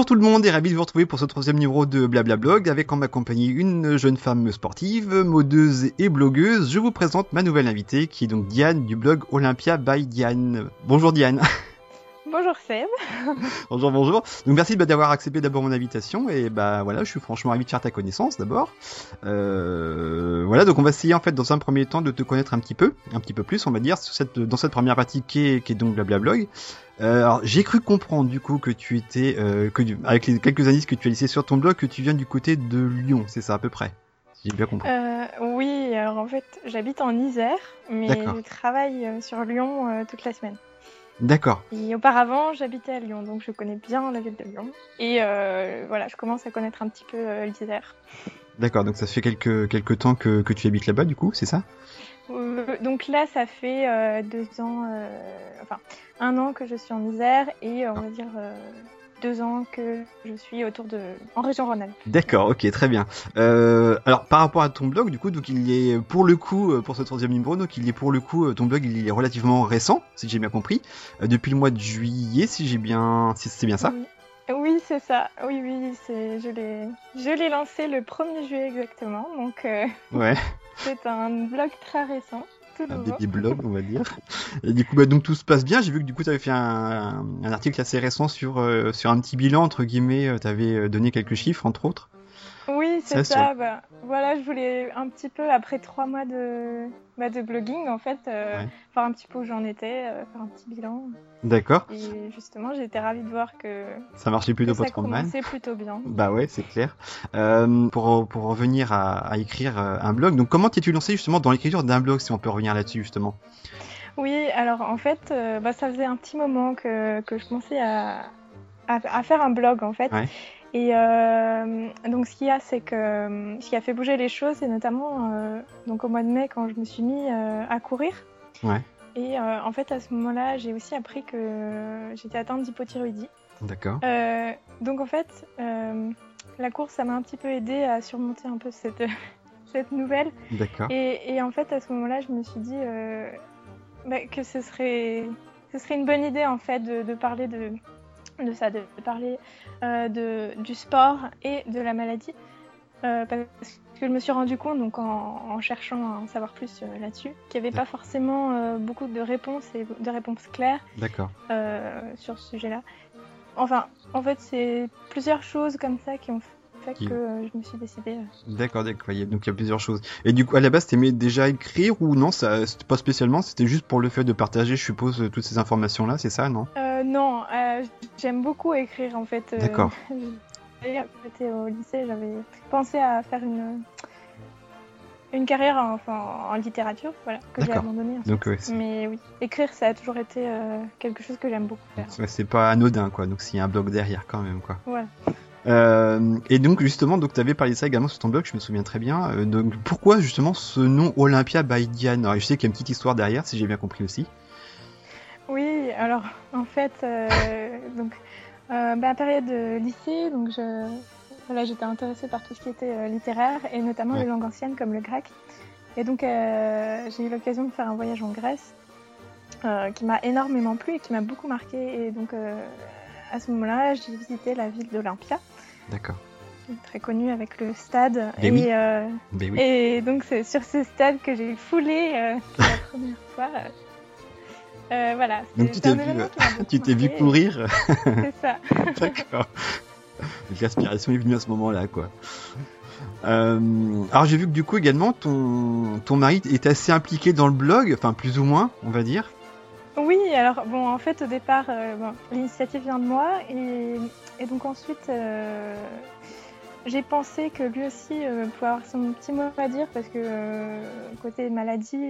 tout le monde et ravi de vous retrouver pour ce 3e numéro de Blablablog avec en ma compagnie une jeune femme sportive, modeuse et blogueuse. Je vous présente ma nouvelle invitée qui est donc Diane du blog Olympia by Diane. Bonjour Diane. Bonjour Seb. Bonjour. Donc merci d'avoir accepté d'abord mon invitation et voilà, je suis franchement ravi de faire ta connaissance d'abord. Voilà, donc on va essayer en fait dans un premier temps de te connaître un petit peu plus, on va dire, dans cette première partie qui est donc Blablablog. Alors j'ai cru comprendre du coup que tu étais, avec les quelques indices que tu as laissés sur ton blog, que tu viens du côté de Lyon, c'est ça à peu près, si j'ai bien compris. Oui, alors en fait j'habite en Isère, mais D'accord. je travaille sur Lyon toute la semaine. D'accord. Et auparavant j'habitais à Lyon, donc je connais bien la ville de Lyon. Et voilà, je commence à connaître un petit peu l'Isère. D'accord, donc ça fait quelques temps que tu habites là-bas du coup, c'est ça ? Donc là ça fait 2 ans, enfin 1 an que je suis en Isère et on va dire 2 ans que je suis en région Rhône-Alpes. D'accord, ok, très bien. Alors par rapport à ton blog, du coup, donc il est pour le coup pour ce 3e numéro, donc il est pour le coup ton blog il est relativement récent, si j'ai bien compris, depuis le mois de juillet, si c'est bien ça. Oui, c'est ça. Oui, je l'ai lancé le 1er juillet exactement, donc ouais. C'est un blog très récent. Un baby blog, on va dire. Et du coup, donc tout se passe bien. J'ai vu que du coup, tu avais fait un article assez récent sur un petit bilan, entre guillemets. Tu avais donné quelques chiffres, entre autres. Oui, c'est ça. Voilà, je voulais un petit peu, après 3 mois de blogging, en fait, voir un petit peu où j'en étais, faire un petit bilan. D'accord. Et justement, j'ai été ravie de voir que ça marchait plutôt pas trop mal. Ça commençait plutôt bien. Bah ouais, c'est clair. Pour revenir à écrire un blog, donc comment t'es-tu lancé justement dans l'écriture d'un blog, si on peut revenir là-dessus justement ? Oui, alors en fait, ça faisait un petit moment que je commençais à faire un blog en fait. Ouais. Et donc ce qu'il y a, c'est que ce qui a fait bouger les choses, c'est notamment donc au mois de mai quand je me suis mis à courir. Ouais. Et en fait, à ce moment-là, j'ai aussi appris que j'étais atteinte d'hypothyroïdie. D'accord. Donc en fait, la course, ça m'a un petit peu aidée à surmonter un peu cette nouvelle. D'accord. Et en fait, à ce moment-là, je me suis dit que ce serait une bonne idée en fait de parler de ça, de parler du sport et de la maladie. Parce que je me suis rendu compte, donc en cherchant à en savoir plus là-dessus, qu'il n'y avait pas forcément beaucoup de réponses et de réponses claires. D'accord. Sur ce sujet-là. Enfin, en fait, c'est plusieurs choses comme ça qui ont fait que je me suis décidée. D'accord. Donc il y a plusieurs choses. Et du coup, à la base, t'aimais déjà écrire ou non, ça, c'était pas spécialement, c'était juste pour le fait de partager, je suppose, toutes ces informations-là, c'est ça, non ? Non, j'aime beaucoup écrire en fait. D'accord. Quand j'étais au lycée, j'avais pensé à faire une carrière en littérature, voilà, que j'ai abandonnée. Donc, mais oui, écrire, ça a toujours été quelque chose que j'aime beaucoup faire. C'est pas anodin, quoi. Donc, s'il y a un blog derrière, quand même, quoi. Voilà. Et donc, justement, tu avais parlé de ça également sur ton blog, je me souviens très bien. Donc, pourquoi, justement, ce nom Olympia by Diane ? Alors, je sais qu'il y a une petite histoire derrière, si j'ai bien compris aussi. Oui, alors, en fait, donc, à période de lycée, donc j'étais intéressée par tout ce qui était littéraire et notamment les langues anciennes comme le grec. Et donc j'ai eu l'occasion de faire un voyage en Grèce qui m'a énormément plu et qui m'a beaucoup marqué. Et donc à ce moment-là, j'ai visité la ville d'Olympia. D'accord. Très connue avec le stade. Oui. Et donc c'est sur ce stade que j'ai foulé pour la première fois. Voilà. Donc tu t'es vu courir. C'est ça. D'accord. L'inspiration est venue à ce moment-là, quoi. Alors j'ai vu que du coup également ton mari est assez impliqué dans le blog, enfin plus ou moins, on va dire. Oui, alors bon, en fait au départ, l'initiative vient de moi et donc ensuite j'ai pensé que lui aussi pouvait avoir son petit mot à dire parce que côté maladie,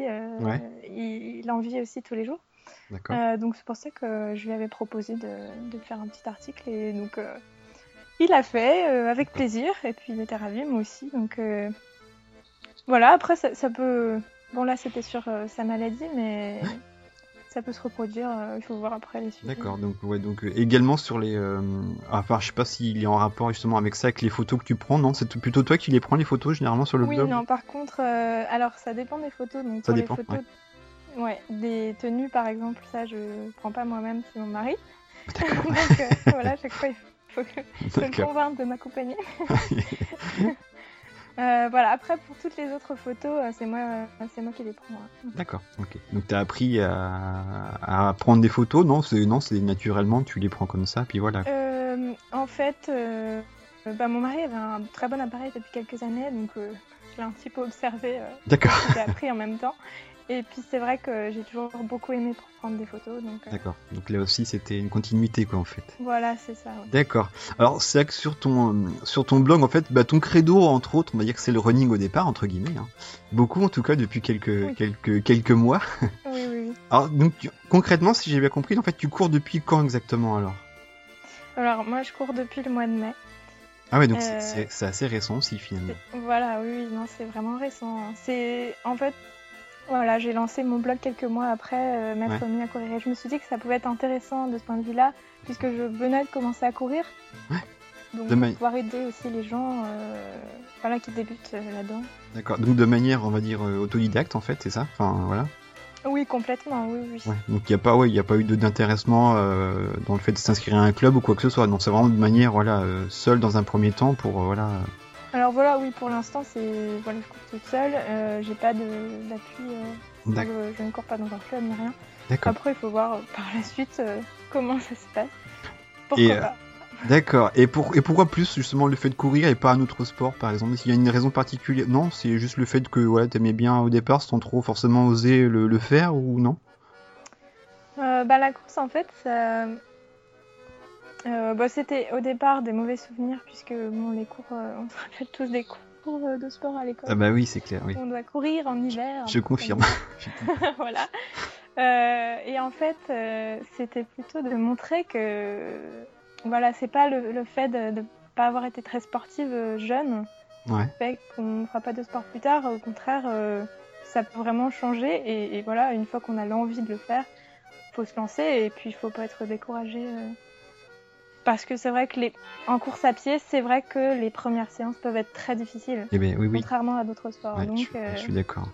il en vit aussi tous les jours. D'accord. Donc c'est pour ça que je lui avais proposé de faire un petit article et donc il l'a fait avec plaisir et puis il était ravi, moi aussi. Donc voilà, après ça peut... Bon là c'était sur sa maladie mais ça peut se reproduire, il faut voir après les sujets. D'accord, donc également sur les... Enfin je sais pas s'il est en rapport justement avec ça, avec les photos que tu prends, non ? C'est plutôt toi qui les prends les photos généralement sur le blog ? Oui, non, par contre, alors ça dépend des photos. Donc ça pour dépend, les photos, des tenues par exemple, ça je prends pas moi-même, c'est mon mari. D'accord. Donc voilà, chaque fois il faut que je le D'accord. convainque de m'accompagner. Voilà, après pour toutes les autres photos, c'est moi qui les prends. Hein. D'accord, ok. Donc t'as appris à prendre des photos, non, c'est naturellement, tu les prends comme ça, puis voilà. En fait, mon mari avait un très bon appareil depuis quelques années, donc je l'ai un petit peu observé. D'accord. J'ai appris en même temps. Et puis c'est vrai que j'ai toujours beaucoup aimé prendre des photos. Donc, D'accord. Donc là aussi, c'était une continuité, quoi, en fait. Voilà, c'est ça. Ouais. D'accord. Alors, c'est vrai que sur ton blog, en fait, ton credo, entre autres, on va dire que c'est le running au départ, entre guillemets. Hein. Beaucoup, en tout cas, depuis quelques mois. Oui. Alors, donc, concrètement, si j'ai bien compris, en fait, tu cours depuis quand exactement, alors? Alors, moi, je cours depuis le mois de mai. Ah ouais, donc c'est assez récent aussi, finalement. Voilà, oui, non, c'est vraiment récent. C'est, en fait, voilà, j'ai lancé mon blog quelques mois après m'être mis à courir. Et je me suis dit que ça pouvait être intéressant de ce point de vue-là, puisque je venais de commencer à courir. Ouais. Donc, pouvoir aider aussi les gens qui débutent là-dedans. D'accord, donc de manière, on va dire, autodidacte, en fait, c'est ça? Enfin, voilà. Oui, complètement, oui. Ouais, donc il n'y a pas eu d'intéressement dans le fait de s'inscrire à un club ou quoi que ce soit. Donc c'est vraiment de manière, seule dans un premier temps pour, voilà. Alors voilà, oui, pour l'instant, je cours toute seule. J'ai pas d'appui. Je ne cours pas dans un club ni rien. D'accord. Après, il faut voir par la suite comment ça se passe. Pourquoi pas. D'accord. Et pourquoi plus justement le fait de courir et pas un autre sport, par exemple? S'il y a une raison particulière? Non, c'est juste le fait que t'aimais bien au départ sans trop forcément oser le faire ou non? La course, en fait, ça... c'était au départ des mauvais souvenirs puisque les cours, on se rappelle tous des cours de sport à l'école. Ah bah oui, c'est clair, oui. On doit courir en hiver. Je confirme. Voilà. Et en fait, c'était plutôt de montrer que c'est pas le fait de pas avoir été très sportive jeune fait qu'on ne fera pas de sport plus tard. Au contraire, ça peut vraiment changer. Et voilà, une fois qu'on a l'envie de le faire, faut se lancer et puis il faut pas être découragé. Parce que c'est vrai que en course à pied, c'est vrai que les premières séances peuvent être très difficiles. Eh bien, oui. Contrairement à d'autres sports. Ouais, donc, je suis d'accord.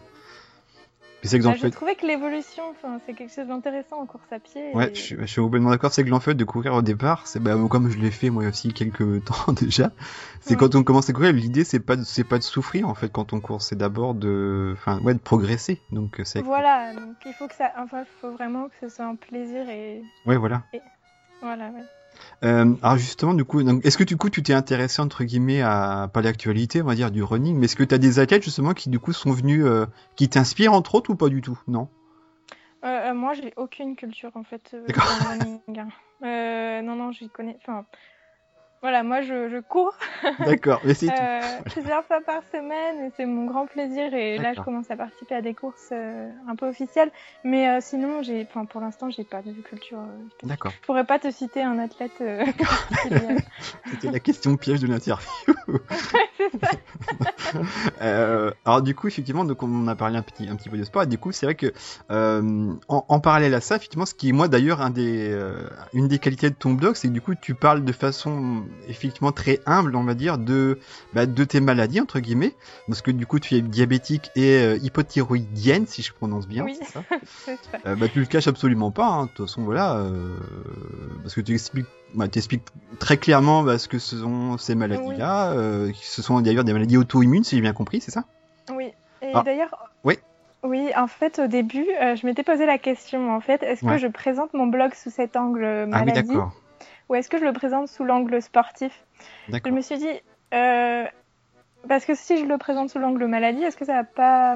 Je trouvais que l'évolution, c'est quelque chose d'intéressant en course à pied. Ouais, je suis complètement d'accord. C'est que en fait, de courir au départ, c'est comme je l'ai fait moi aussi quelques temps déjà. C'est quand on commence à courir, l'idée c'est pas de souffrir en fait quand on court, c'est d'abord de progresser. Donc c'est. Voilà, donc il faut faut vraiment que ce soit un plaisir et. Ouais, voilà. Voilà, ouais. Alors justement, du coup, est-ce que tu t'es intéressé entre guillemets à pas l'actualité, on va dire du running, mais est-ce que tu as des athlètes justement qui du coup sont venus, qui t'inspirent entre autres ou pas du tout? Non. Moi, j'ai aucune culture en fait dans le running. Non, j'y connais. Enfin, voilà, moi je cours. D'accord, mais c'est tout. Plusieurs fois par semaine et c'est mon grand plaisir. Et là, je commence à participer à des courses un peu officielles. Mais sinon, pour l'instant, j'ai pas de culture. D'accord. Je pourrais pas te citer un athlète particulier. C'était la question piège de l'interview. C'est ça. Alors du coup, effectivement, donc on a parlé un petit peu de sport. Et du coup, c'est vrai que en parallèle à ça, effectivement, ce qui est moi d'ailleurs une des qualités de ton blog, c'est que du coup, tu parles de façon effectivement très humble, on va dire, de tes maladies entre guillemets, parce que du coup, tu es diabétique et hypothyroïdienne, si je prononce bien. Oui. C'est ça. C'est ça. Tu le caches absolument pas. Hein. De toute façon, voilà, parce que tu expliques. T'expliques très clairement ce que ce sont ces maladies-là. Ce sont d'ailleurs des maladies auto-immunes, si j'ai bien compris, c'est ça? Oui. Et d'ailleurs. Oui. Oui, en fait, au début, je m'étais posé la question, en fait, est-ce que je présente mon blog sous cet angle maladie? Ah oui, d'accord. Ou est-ce que je le présente sous l'angle sportif? D'accord. Je me suis dit, parce que si je le présente sous l'angle maladie, est-ce que ça va pas...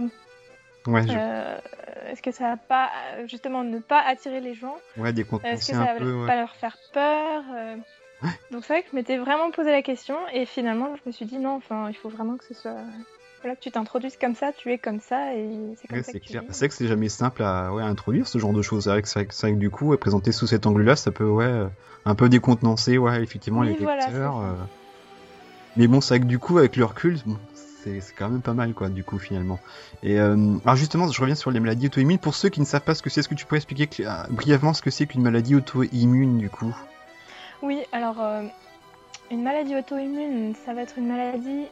est-ce que ça va pas, justement, ne pas attirer les gens? Décontenancer est-ce que ça va pas leur faire peur? Donc c'est vrai que je m'étais vraiment posé la question et finalement, je me suis dit non, il faut vraiment que ce soit... Voilà, que tu t'introduises comme ça, tu es comme ça et c'est comme ça que clair. C'est vrai que c'est jamais simple à introduire ce genre de choses. C'est vrai que du coup, présenter sous cet angle-là, ça peut un peu décontenancer effectivement les lecteurs. Mais bon, c'est vrai que du coup, avec le recul, c'est quand même pas mal quoi, du coup finalement. Et alors justement, je reviens sur les maladies auto-immunes. Pour ceux qui ne savent pas ce que c'est, est-ce que tu pourrais expliquer brièvement ce que c'est qu'une maladie auto-immune du coup? Oui, alors une maladie auto-immune, ça va être une maladie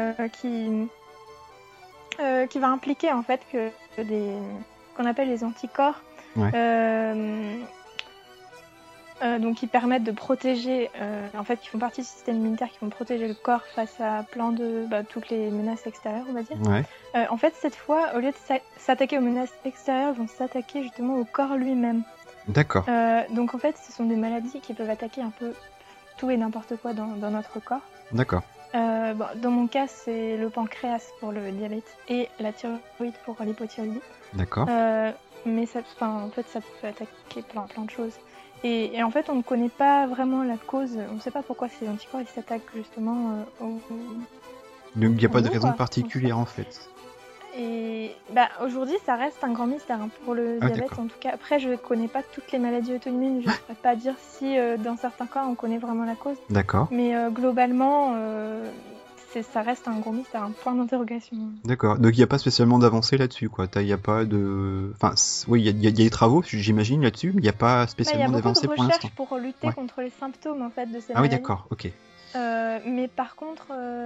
qui va impliquer en fait qu'on appelle les anticorps donc qui permettent de protéger, en fait, qui font partie du système immunitaire, qui vont protéger le corps face à plein de toutes les menaces extérieures, on va dire. Ouais. En fait, cette fois, au lieu de s'attaquer aux menaces extérieures, ils vont s'attaquer justement au corps lui-même. D'accord. Donc en fait, ce sont des maladies qui peuvent attaquer un peu tout et n'importe quoi dans notre corps. D'accord. Dans mon cas, c'est le pancréas pour le diabète et la thyroïde pour l'hypothyroïdie. D'accord. Mais en fait, ça peut attaquer plein de choses. Et en fait, on ne connaît pas vraiment la cause. On ne sait pas pourquoi ces anticorps ils s'attaquent justement Donc il n'y a pas de raison quoi, particulière en fait. Et aujourd'hui, ça reste un grand mystère pour le diabète. D'accord. En tout cas, après, je ne connais pas toutes les maladies auto-immunes. Je ne saurais pas dire si dans certains cas, on connaît vraiment la cause. D'accord. Mais globalement, ça reste un gros mystère, un point d'interrogation. D'accord. Donc il n'y a pas spécialement d'avancée là-dessus, quoi. Il n'y a pas de... Enfin, oui, il y a des travaux, j'imagine, là-dessus, mais il n'y a pas spécialement d'avancée pour l'instant. Il y a beaucoup de recherches pour lutter contre les symptômes, en fait, de ces maladies. Ah oui, d'accord, ok. Mais par contre,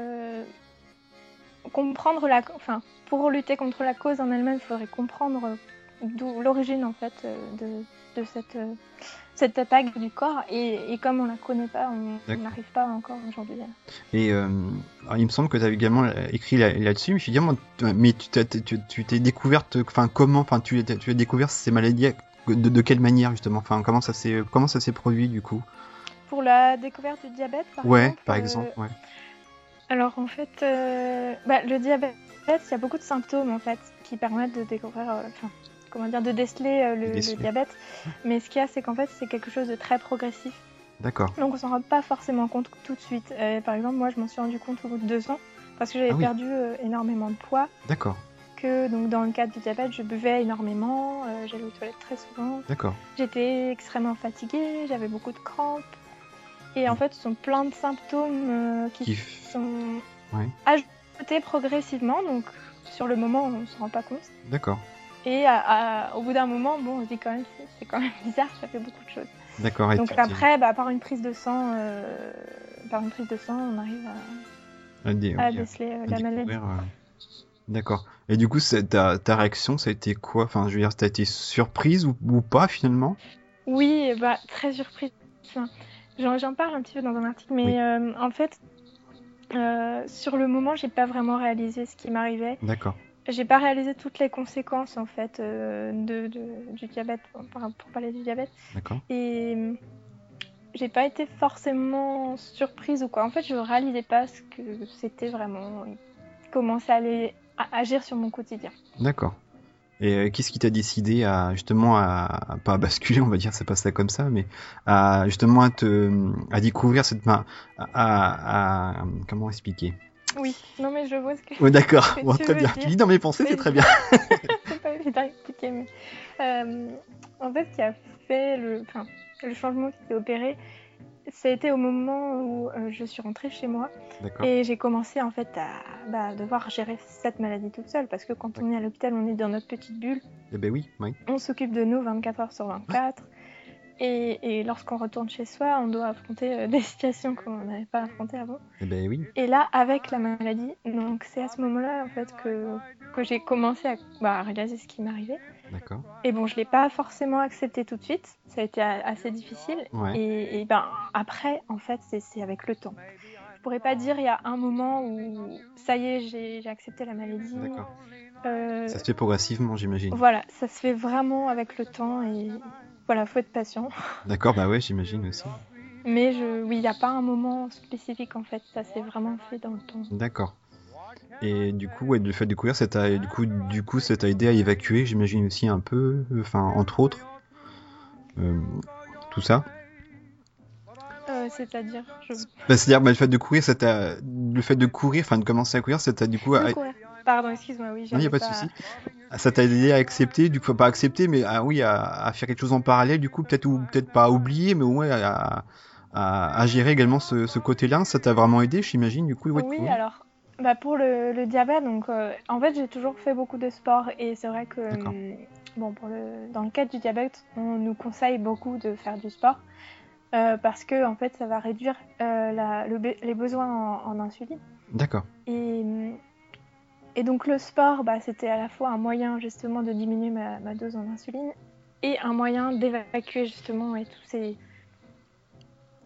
pour lutter contre la cause en elle-même, il faudrait comprendre d'où l'origine, en fait, de cette attaque du corps. Et comme on la connaît pas, on n'arrive pas encore aujourd'hui. Et il me semble que tu as également écrit là-dessus, mais je suis dit, mais tu t'es découverte, enfin comment, enfin tu as découvert ces maladies de quelle manière justement, enfin comment ça s'est produit du coup? Pour la découverte du diabète, par exemple. Ouais. Alors en fait, le diabète, il y a beaucoup de symptômes en fait qui permettent de découvrir, de déceler le diabète. Mais ce qu'il y a, c'est qu'en fait, c'est quelque chose de très progressif. D'accord. Donc on s'en rend pas forcément compte tout de suite. Par exemple, moi, je m'en suis rendu compte au bout de 2 ans parce que j'avais perdu énormément de poids. D'accord. Que donc dans le cadre du diabète, je buvais énormément, j'allais aux toilettes très souvent. D'accord. J'étais extrêmement fatiguée, j'avais beaucoup de crampes. Et en fait, ce sont plein de symptômes qui sont ajoutés progressivement. Donc, sur le moment, on ne se rend pas compte. D'accord. Et au bout d'un moment, on se dit quand même, c'est quand même bizarre, ça fait beaucoup de choses. D'accord. Donc après, par une prise de sang, on arrive à déceler la maladie. D'accord. Et du coup, ta réaction, ça a été quoi? Enfin, je veux dire, t'as été surprise ou pas finalement? Oui, très surprise. J'en parle un petit peu dans un article, mais en fait, sur le moment, j'ai pas vraiment réalisé ce qui m'arrivait. D'accord. J'ai pas réalisé toutes les conséquences en fait du diabète, pour parler du diabète. D'accord. Et j'ai pas été forcément surprise ou quoi. En fait, je réalisais pas ce que c'était vraiment, comment ça allait agir sur mon quotidien. D'accord. Et qu'est-ce qui t'a décidé à pas basculer, on va dire, c'est pas ça comme ça, mais à justement à découvrir comment expliquer? Oui, non mais je vois ce que. Ouais, d'accord. Que bon, très bien. Dire. Tu lis dans mes pensées, c'est très bien. C'est pas évident à expliquer, mais en fait, ce qui a fait le changement qui s'est opéré, ça a été au moment où je suis rentrée chez moi. D'accord. Et j'ai commencé en fait à devoir gérer cette maladie toute seule, parce que quand on est à l'hôpital, on est dans notre petite bulle. Eh ben oui. On s'occupe de nous 24 heures sur 24. Et lorsqu'on retourne chez soi, on doit affronter des situations qu'on n'avait pas affrontées avant. Eh ben oui. Et là, avec la maladie, donc c'est à ce moment-là en fait que j'ai commencé à réaliser ce qui m'arrivait. D'accord. Et bon, je l'ai pas forcément accepté tout de suite. Ça a été assez difficile. Ouais. Et après, en fait, c'est avec le temps. Je pourrais pas dire il y a un moment où ça y est, j'ai accepté la maladie. D'accord. Ça se fait progressivement, j'imagine. Voilà, ça se fait vraiment avec le temps et voilà, faut être patient. D'accord, bah ouais, j'imagine aussi. Mais oui, il n'y a pas un moment spécifique en fait, ça s'est vraiment fait dans le temps. D'accord. Et du coup, le fait de découvrir, ça t'a aidé à évacuer, j'imagine aussi un peu, entre autres, tout ça. C'est-à-dire, c'est-à-dire, le fait de courir, de commencer à courir, ça t'a du coup. Pardon, excuse-moi, oui. Non, il n'y a pas de souci. Ça t'a aidé à accepter, du coup, pas accepter, mais à faire quelque chose en parallèle, du coup, peut-être pas à oublier, mais au moins à gérer également ce côté-là. Ça t'a vraiment aidé, j'imagine, du coup. Oui, alors, pour le diabète, donc, en fait, j'ai toujours fait beaucoup de sport et c'est vrai que, dans le cadre du diabète, on nous conseille beaucoup de faire du sport parce que, en fait, ça va réduire les besoins en insuline. D'accord. Et donc le sport, c'était à la fois un moyen justement de diminuer ma dose en insuline et un moyen d'évacuer justement tous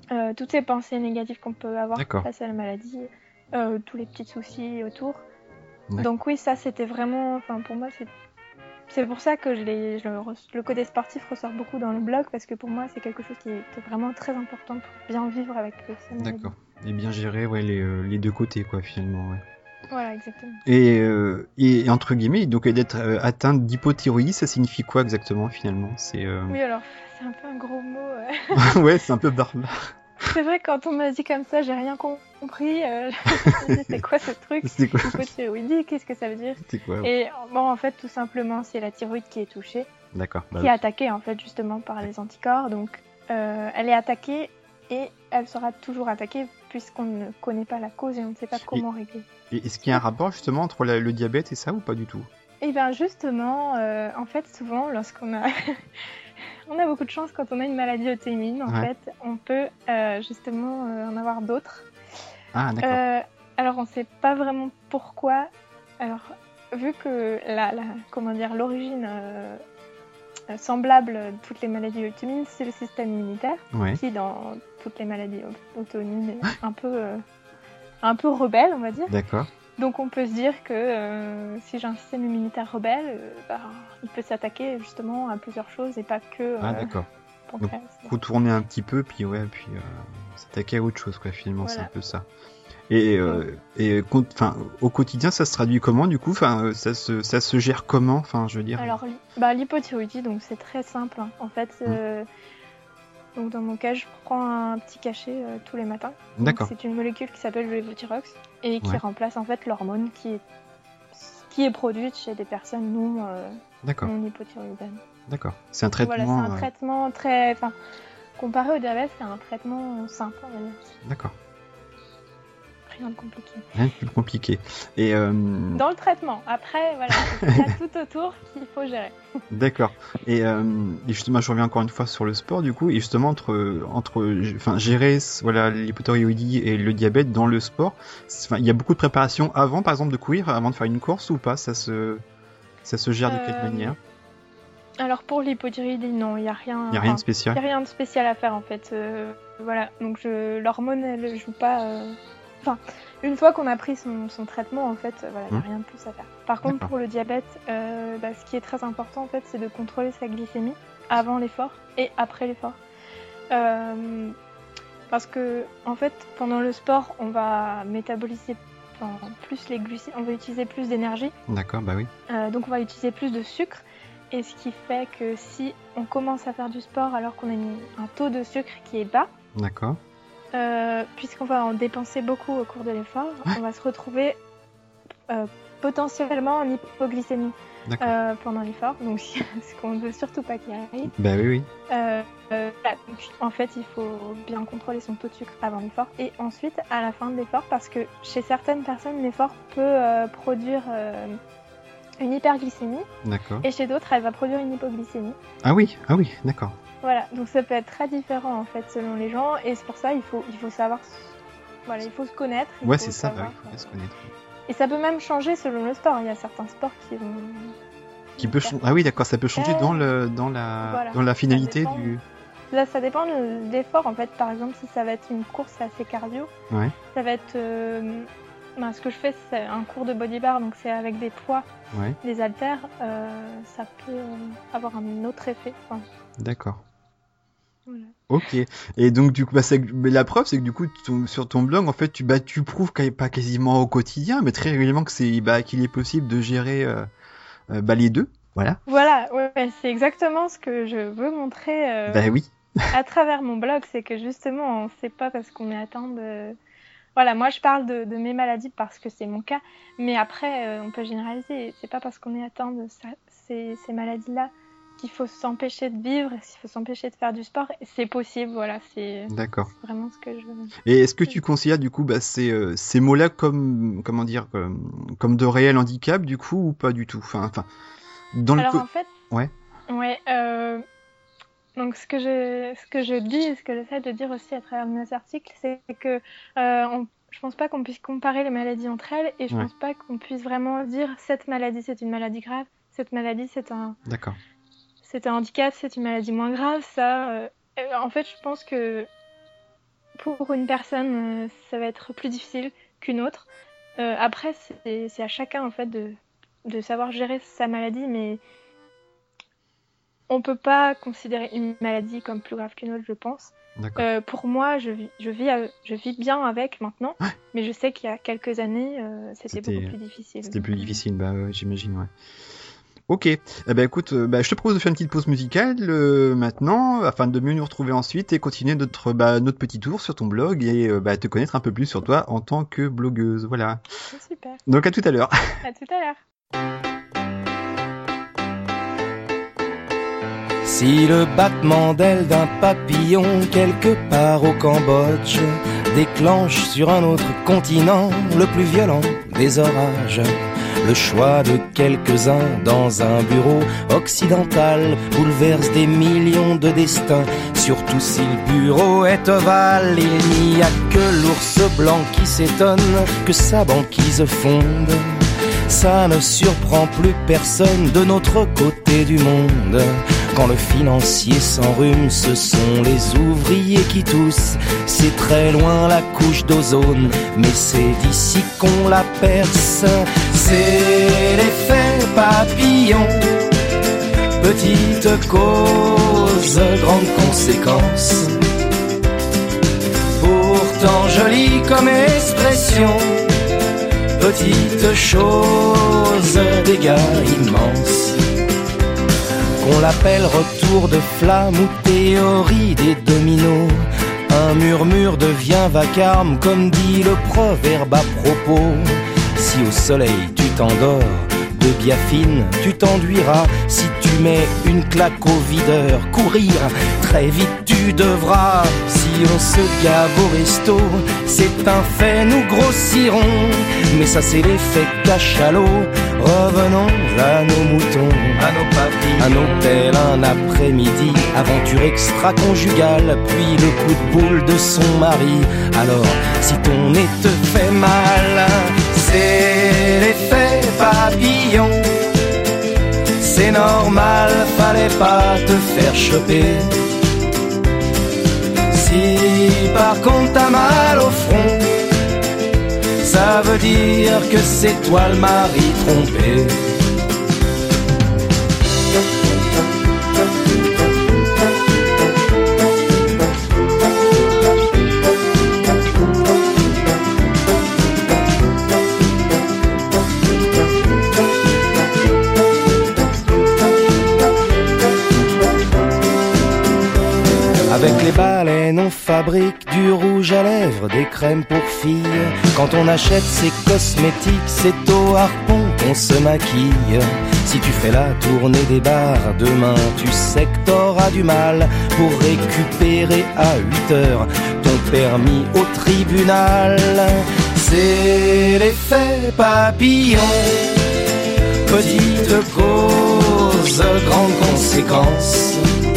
toutes ces pensées négatives qu'on peut avoir D'accord. face à la maladie, tous les petits soucis autour. D'accord. Donc oui, ça c'était vraiment, enfin pour moi c'est pour ça que le côté sportif ressort beaucoup dans le blog, parce que pour moi c'est quelque chose qui est vraiment très important pour bien vivre avec sa maladie. D'accord. Et bien gérer les deux côtés, quoi, finalement, ouais. Voilà, exactement. Et entre guillemets, donc d'être atteinte d'hypothyroïdie, ça signifie quoi exactement, finalement? Oui, alors c'est un peu un gros mot. Ouais, c'est un peu barbare. C'est vrai, quand on m'a dit comme ça, j'ai rien compris. Je me suis dit, c'est quoi ce truc? C'est quoi? Hypothyroïdie, qu'est-ce que ça veut dire? C'est quoi? Et bon, en fait, tout simplement, c'est la thyroïde qui est touchée, D'accord. qui est attaquée en fait justement par les anticorps. Donc, elle est attaquée et elle sera toujours attaquée puisqu'on ne connaît pas la cause et on ne sait pas comment régler. Et est-ce qu'il y a un rapport justement entre le diabète et ça ou pas du tout? Et bien justement, en fait, souvent, lorsqu'on a on a beaucoup de chance quand on a une maladie auto-immune, en fait, on peut justement en avoir d'autres. Ah, d'accord. Alors, on ne sait pas vraiment pourquoi. Alors, vu que l'origine semblable de toutes les maladies auto-immunes, c'est le système immunitaire, qui, dans toutes les maladies auto-immunes, est un peu rebelle, on va dire. D'accord. Donc, on peut se dire que si j'ai un système immunitaire rebelle, il peut s'attaquer justement à plusieurs choses et pas que d'accord. pancréas. Donc, retourner un petit peu, puis s'attaquer à autre chose, quoi, finalement, voilà. C'est un peu ça. Et au quotidien, ça se traduit comment, du coup? Enfin, ça se gère comment? Enfin, je veux dire. Alors, l'hypothyroïdie, donc c'est très simple. Hein. En fait, donc dans mon cas, je prends un petit cachet tous les matins. D'accord. C'est une molécule qui s'appelle le levothyrox et qui remplace en fait l'hormone qui est produite chez des personnes non hypothyroïdiennes. D'accord. C'est un traitement. Voilà, c'est un traitement très, comparé au diabète, c'est un traitement simple, on va dire. D'accord. Rien de compliqué. Rien de plus compliqué. Et dans le traitement. Après, voilà, il y a tout autour qu'il faut gérer. D'accord. Et justement, je reviens encore une fois sur le sport, du coup, et justement entre gérer l'hypothyroïdie et le diabète dans le sport, il y a beaucoup de préparation avant, par exemple, de courir, avant de faire une course ou pas? Ça se gère de quelle manière? Alors pour l'hypothyroïdie, non, il y a rien. Il y a rien de spécial. Il y a rien de spécial à faire en fait. Voilà, donc l'hormone, elle joue pas. Une fois qu'on a pris son traitement, en fait, il n'y a rien de plus à faire. Par contre, pour le diabète, ce qui est très important, en fait, c'est de contrôler sa glycémie avant l'effort et après l'effort. Parce que, en fait, pendant le sport, on va métaboliser plus les glucides, on va utiliser plus d'énergie. D'accord, bah oui. Donc, on va utiliser plus de sucre. Et ce qui fait que si on commence à faire du sport alors qu'on a un taux de sucre qui est bas, d'accord. Puisqu'on va en dépenser beaucoup au cours de l'effort, on va se retrouver potentiellement en hypoglycémie pendant l'effort, donc ce qu'on ne veut surtout pas qu'il arrive. Bah oui. Donc, en fait, il faut bien contrôler son taux de sucre avant l'effort et ensuite à la fin de l'effort, parce que chez certaines personnes, l'effort peut produire une hyperglycémie, et chez d'autres, elle va produire une hypoglycémie. Ah oui, d'accord. Voilà, donc ça peut être très différent en fait selon les gens, et c'est pour ça il faut savoir, il faut se connaître. Ouais, c'est ça, il faut se connaître. Et ça peut même changer selon le sport. Il y a certains sports qui peut changer. Ah oui, d'accord, ça peut changer dans la finalité du. Là, ça dépend de l'effort en fait. Par exemple, si ça va être une course assez cardio, ça va être. Ce que je fais, c'est un cours de body bar, donc c'est avec des poids, des haltères. Ça peut avoir un autre effet. D'accord. Voilà. Ok. Et donc du coup, mais la preuve, c'est que du coup, sur ton blog, en fait, tu prouves pas quasiment au quotidien, mais très régulièrement que qu'il est possible de gérer les deux. Voilà. Voilà. Ouais, c'est exactement ce que je veux montrer. Oui. à travers mon blog, c'est que justement, on ne sait pas parce qu'on est atteint de. Voilà, moi je parle de mes maladies parce que c'est mon cas, mais après, on peut généraliser. C'est pas parce qu'on est atteint de ces maladies-là qu'il faut s'empêcher de vivre, qu'il faut s'empêcher de faire du sport. C'est possible, voilà, c'est vraiment ce que je veux. Et est-ce que tu considères du coup ces mots-là comme de réels handicaps du coup ou pas du tout? Alors en fait, donc ce que je dis et ce que j'essaie de dire aussi à travers mes articles, c'est que je pense pas qu'on puisse comparer les maladies entre elles, et je pense pas qu'on puisse vraiment dire cette maladie c'est une maladie grave, cette maladie c'est un handicap, c'est une maladie moins grave. Ça, en fait, je pense que pour une personne, ça va être plus difficile qu'une autre. Après, c'est à chacun en fait de savoir gérer sa maladie, mais on peut pas considérer une maladie comme plus grave qu'une autre, je pense. D'accord. Pour moi, je vis bien avec maintenant, mais je sais qu'il y a quelques années, c'était beaucoup plus difficile. C'était plus difficile, bah ouais, j'imagine, ouais. Ok, écoute, je te propose de faire une petite pause musicale maintenant, afin de mieux nous retrouver ensuite et continuer notre petit tour sur ton blog et te connaître un peu plus sur toi en tant que blogueuse. Voilà. Super. Donc à tout à l'heure. À tout à l'heure. Si le battement d'aile d'un papillon quelque part au Cambodge déclenche sur un autre continent le plus violent des orages, le choix de quelques-uns dans un bureau occidental bouleverse des millions de destins. Surtout si le bureau est ovale, il n'y a que l'ours blanc qui s'étonne que sa banquise fonde. Ça ne surprend plus personne de notre côté du monde. Quand le financier s'enrhume, ce sont les ouvriers qui toussent. C'est très loin la couche d'ozone, mais c'est d'ici qu'on la perce. C'est l'effet papillon, petite cause, grande conséquence. Pourtant jolie comme expression, petite chose, dégâts immenses. Qu'on l'appelle retour de flamme ou théorie des dominos, un murmure devient vacarme comme dit le proverbe à propos. Si au soleil tu t'endors, de biafine tu t'enduiras. Si tu mets une claque au videur, courir très vite tu devras. Si on se gave au resto, c'est un fait, nous grossirons. Mais ça c'est l'effet cachalot. Revenons à nos moutons, à nos papilles, un hôtel, un après-midi, aventure extra-conjugale, puis le coup de boule de son mari. Alors, si ton nez te fait mal, c'est l'effet papillon. C'est normal, fallait pas te faire choper. Si par contre t'as mal au front, ça veut dire que c'est toi le mari trompé. Avec les baleines on fabrique du rouge à lèvres, des crèmes pour filles. Quand on achète ses cosmétiques, c'est au harpon qu'on se maquille. Si tu fais la tournée des bars, demain tu sais que t'auras du mal pour récupérer à 8 heures ton permis au tribunal. C'est l'effet papillon, petite cause, grande conséquence.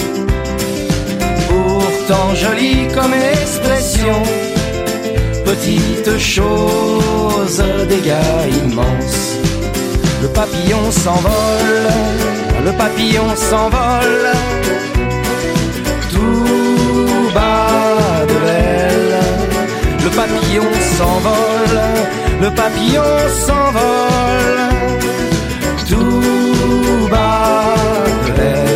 Pourtant jolie comme expression, petite chose, dégâts immenses. Le papillon s'envole, le papillon s'envole, tout bas de l'aile. Le papillon s'envole, le papillon s'envole, tout bas de l'aile.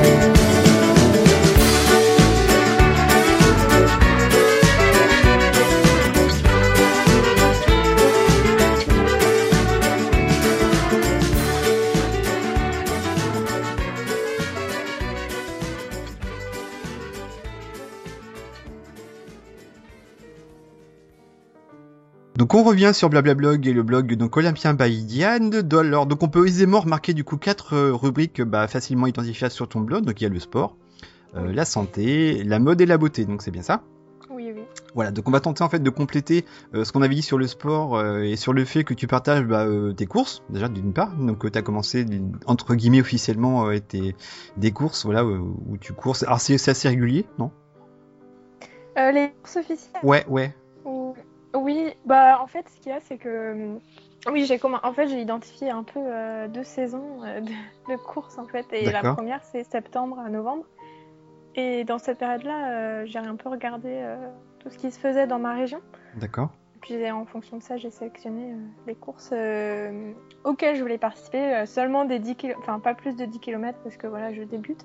Donc on revient sur Blablablog et le blog donc Olympien by Diane. Alors donc on peut aisément remarquer du coup 4 rubriques facilement identifiables sur ton blog. Donc il y a le sport, la santé, la mode et la beauté. Donc c'est bien ça ? Oui, oui. Voilà, donc on va tenter en fait de compléter ce qu'on avait dit sur le sport et sur le fait que tu partages tes courses, déjà d'une part. Donc tu as commencé entre guillemets officiellement des courses, voilà, où tu courses. Alors c'est assez régulier, non ? Les courses officielles ? Ouais. Oui, bah en fait ce qu'il y a c'est que oui j'ai identifié un peu 2 saisons de courses en fait et D'accord. la première c'est septembre à novembre et dans cette période-là j'ai un peu regardé tout ce qui se faisait dans ma région. D'accord. Puis en fonction de ça, j'ai sélectionné les courses auxquelles je voulais participer, seulement des 10 km, enfin pas plus de 10 km parce que voilà, je débute.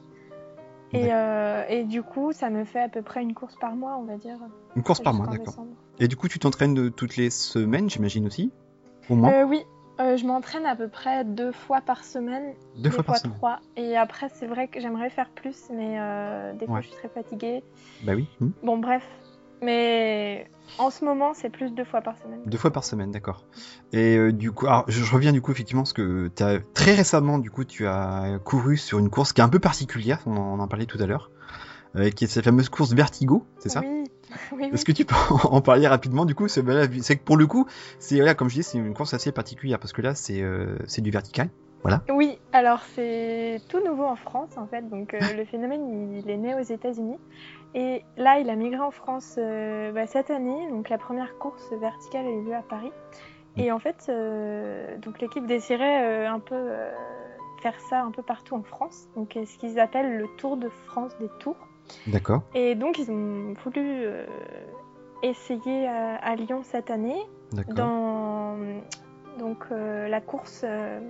Et du coup, ça me fait à peu près une course par mois, on va dire. Une course par mois, d'accord. Décembre. Et du coup, tu t'entraînes toutes les semaines, j'imagine aussi, au moins Oui, je m'entraîne à peu près 2 fois par semaine. 2 fois par semaine. 3. Et après, c'est vrai que j'aimerais faire plus, mais des fois, je suis très fatiguée. Bah oui. Bon, bref. Mais en ce moment, c'est plus 2 fois par semaine. 2 fois par semaine, d'accord. Et du coup, alors je reviens du coup effectivement parce que très récemment du coup tu as couru sur une course qui est un peu particulière, on en parlait tout à l'heure, qui est cette fameuse course Vertigo, c'est ça ? Oui. Est-ce que tu peux en parler rapidement du coup ? C'est que pour le coup, comme je dis, c'est une course assez particulière parce que là c'est du vertical. Voilà. Oui, alors c'est tout nouveau en France en fait, donc le phénomène il est né aux États-Unis et là il a migré en France cette année, donc la première course verticale a eu lieu à Paris et en fait donc l'équipe désirait un peu faire ça un peu partout en France, donc ce qu'ils appellent le Tour de France des Tours. D'accord. Et donc ils ont voulu essayer à Lyon cette année. D'accord. Dans la course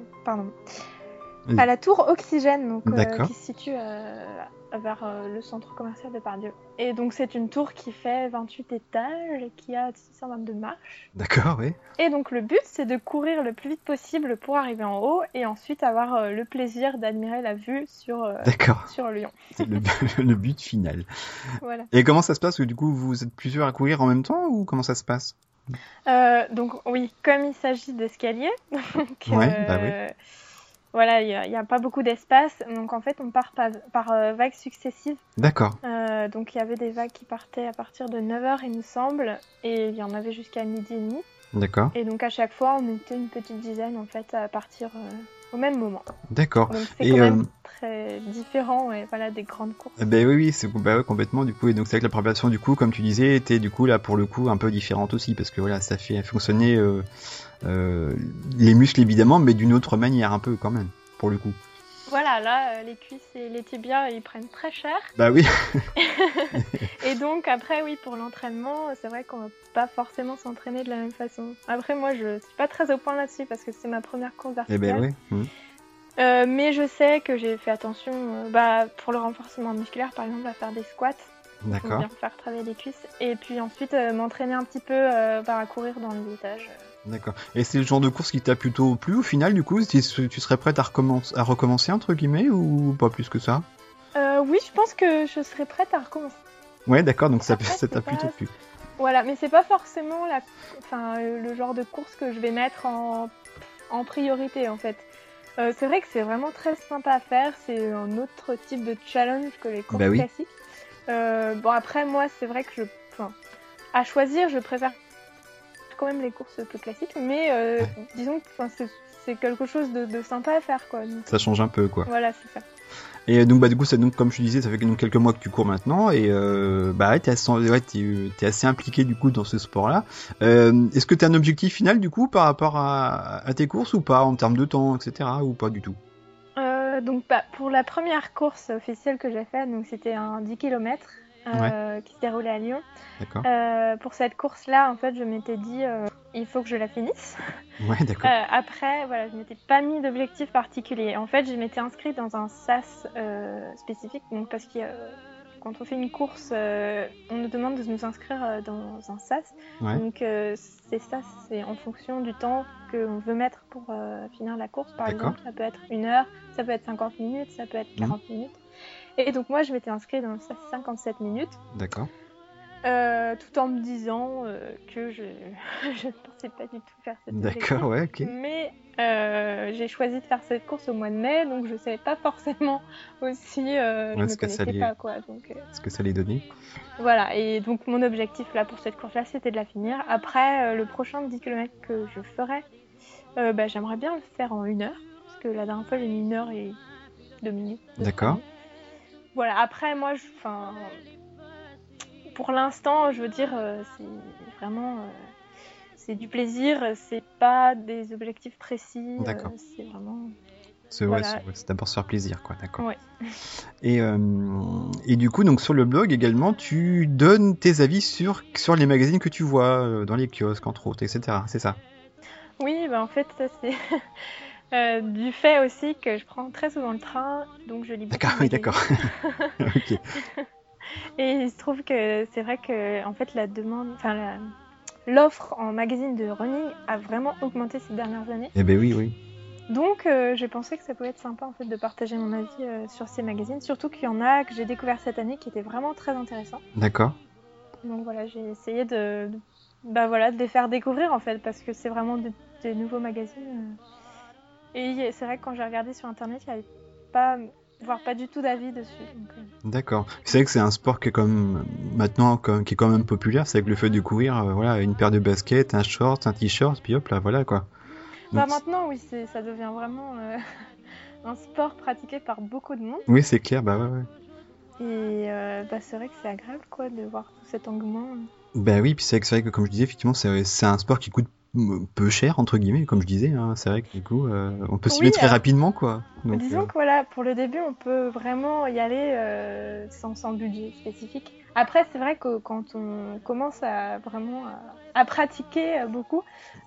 à la tour Oxygène, donc qui se situe vers le centre commercial de Pardieu. Et donc c'est une tour qui fait 28 étages et qui a 622 marches. D'accord, oui. Et donc le but c'est de courir le plus vite possible pour arriver en haut et ensuite avoir le plaisir d'admirer la vue sur Lyon. C'est le but final. Voilà. Et comment ça se passe ? Du coup, vous êtes plusieurs à courir en même temps ou comment ça se passe ? Donc oui, comme il s'agit d'escalier, oui. Voilà, il n'y a pas beaucoup d'espace, donc en fait on part par vagues successives. D'accord. Donc il y avait des vagues qui partaient à partir de 9h il me semble, et il y en avait jusqu'à midi et demi. D'accord. Et donc à chaque fois on était une petite dizaine en fait à partir au même moment. D'accord. Donc c'est quand même très différent des grandes courses. Oui, c'est complètement du coup. Et donc c'est vrai que la préparation du coup, comme tu disais, était du coup là pour le coup un peu différente aussi parce que voilà, ça fait fonctionner les muscles évidemment, mais d'une autre manière un peu quand même pour le coup. Voilà, là, les cuisses et les tibias, ils prennent très cher. Bah oui. Et donc, après, oui, pour l'entraînement, c'est vrai qu'on va pas forcément s'entraîner de la même façon. Après, moi, je suis pas très au point là-dessus parce que c'est ma première course verticale. Mais je sais que j'ai fait attention, pour le renforcement musculaire, par exemple, à faire des squats. D'accord. Pour bien faire travailler les cuisses. Et puis ensuite, m'entraîner un petit peu à courir dans les étages. D'accord. Et c'est le genre de course qui t'a plutôt plu au final, du coup ? Tu serais prête à recommencer, entre guillemets, ou pas plus que ça ? Oui, je pense que je serais prête à recommencer. Ouais, d'accord, donc ça t'a plutôt plu. Voilà, mais c'est pas forcément le genre de course que je vais mettre en priorité, en fait. C'est vrai que c'est vraiment très sympa à faire, c'est un autre type de challenge que les courses classiques. Après, moi, c'est vrai que à choisir, je préfère quand même les courses plus classiques, mais disons que c'est quelque chose de sympa à faire, quoi. Donc, ça change un peu, quoi. Voilà, c'est ça. Et donc du coup, comme je disais, ça fait quelques mois que tu cours maintenant, et t'es assez impliqué du coup dans ce sport-là. Est-ce que t'as un objectif final du coup par rapport à tes courses ou pas, en termes de temps, etc., ou pas du tout ? Pour la première course officielle que j'ai faite, donc c'était un 10 km qui se déroulait à Lyon. D'accord. Pour cette course-là, en fait, je m'étais dit il faut que je la finisse. Ouais, d'accord. Après, voilà, je m'étais pas mis d'objectif particulier. En fait, je m'étais inscrite dans un SAS spécifique, donc parce que quand on fait une course, on nous demande de nous inscrire dans un SAS. Ouais. Donc ces SAS, c'est en fonction du temps qu'on veut mettre pour finir la course. Par exemple, ça peut être 1 heure, ça peut être 50 minutes, ça peut être 40 minutes. Et donc moi, je m'étais inscrite dans le SAS 57 minutes. D'accord. Tout en me disant que je ne pensais pas du tout faire cette course. D'accord, ouais, ok. Mais j'ai choisi de faire cette course au mois de mai, donc je ne savais pas forcément aussi, je ne me connaissais pas, quoi. Ce que ça allait donner. Voilà, et donc mon objectif là pour cette course-là, c'était de la finir. Après, le prochain 10 km que je ferai, j'aimerais bien le faire en 1 heure, parce que la dernière fois, j'ai mis 1 heure et 2 minutes. D'accord. Voilà, après, moi, pour l'instant, je veux dire, c'est vraiment c'est du plaisir, c'est pas des objectifs précis. D'accord. C'est vraiment Voilà. C'est d'abord se faire plaisir, quoi, d'accord. Ouais. Et du coup, donc sur le blog également, tu donnes tes avis sur les magazines que tu vois dans les kiosques, entre autres, etc. C'est ça? Oui, en fait, ça c'est du fait aussi que je prends très souvent le train, donc je lis beaucoup D'accord, de oui, magazines. d'accord. Ok. Et il se trouve que c'est vrai que en fait la demande, enfin l'offre en magazine de running a vraiment augmenté ces dernières années. Eh ben oui, oui. Donc j'ai pensé que ça pouvait être sympa en fait de partager mon avis sur ces magazines, surtout qu'il y en a que j'ai découvert cette année qui étaient vraiment très intéressants. D'accord. Donc voilà, j'ai essayé de les faire découvrir en fait, parce que c'est vraiment des nouveaux magazines. Et c'est vrai que quand j'ai regardé sur internet, il n'y avait pas, voire pas du tout d'avis dessus. D'accord. C'est vrai que c'est un sport qui est qui est quand même populaire. C'est avec le fait de courir, voilà, une paire de baskets, un short, un t-shirt, puis hop là, voilà quoi. Donc, Maintenant, oui, ça devient vraiment un sport pratiqué par beaucoup de monde. oui, c'est clair, bah ouais, ouais. Et c'est vrai que c'est agréable quoi, de voir tout cet engouement. Bah oui, puis c'est vrai que comme je disais, effectivement, c'est un sport qui coûte peu cher, entre guillemets, comme je disais. Hein. C'est vrai que du coup, on peut s'y Oui, mettre très rapidement, quoi. Donc, disons que voilà, pour le début, on peut vraiment y aller sans budget spécifique. Après, c'est vrai que quand on commence à vraiment à pratiquer beaucoup,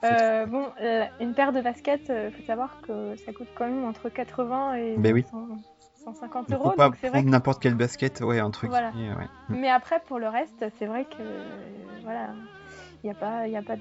une paire de baskets, faut savoir que ça coûte quand même entre 80 et bah oui. 150 Il faut euros. pas Donc c'est vrai prendre que n'importe quelle basket, ouais, entre voilà. guillemets, ouais. Mais après, pour le reste, c'est vrai que voilà, il n'y a pas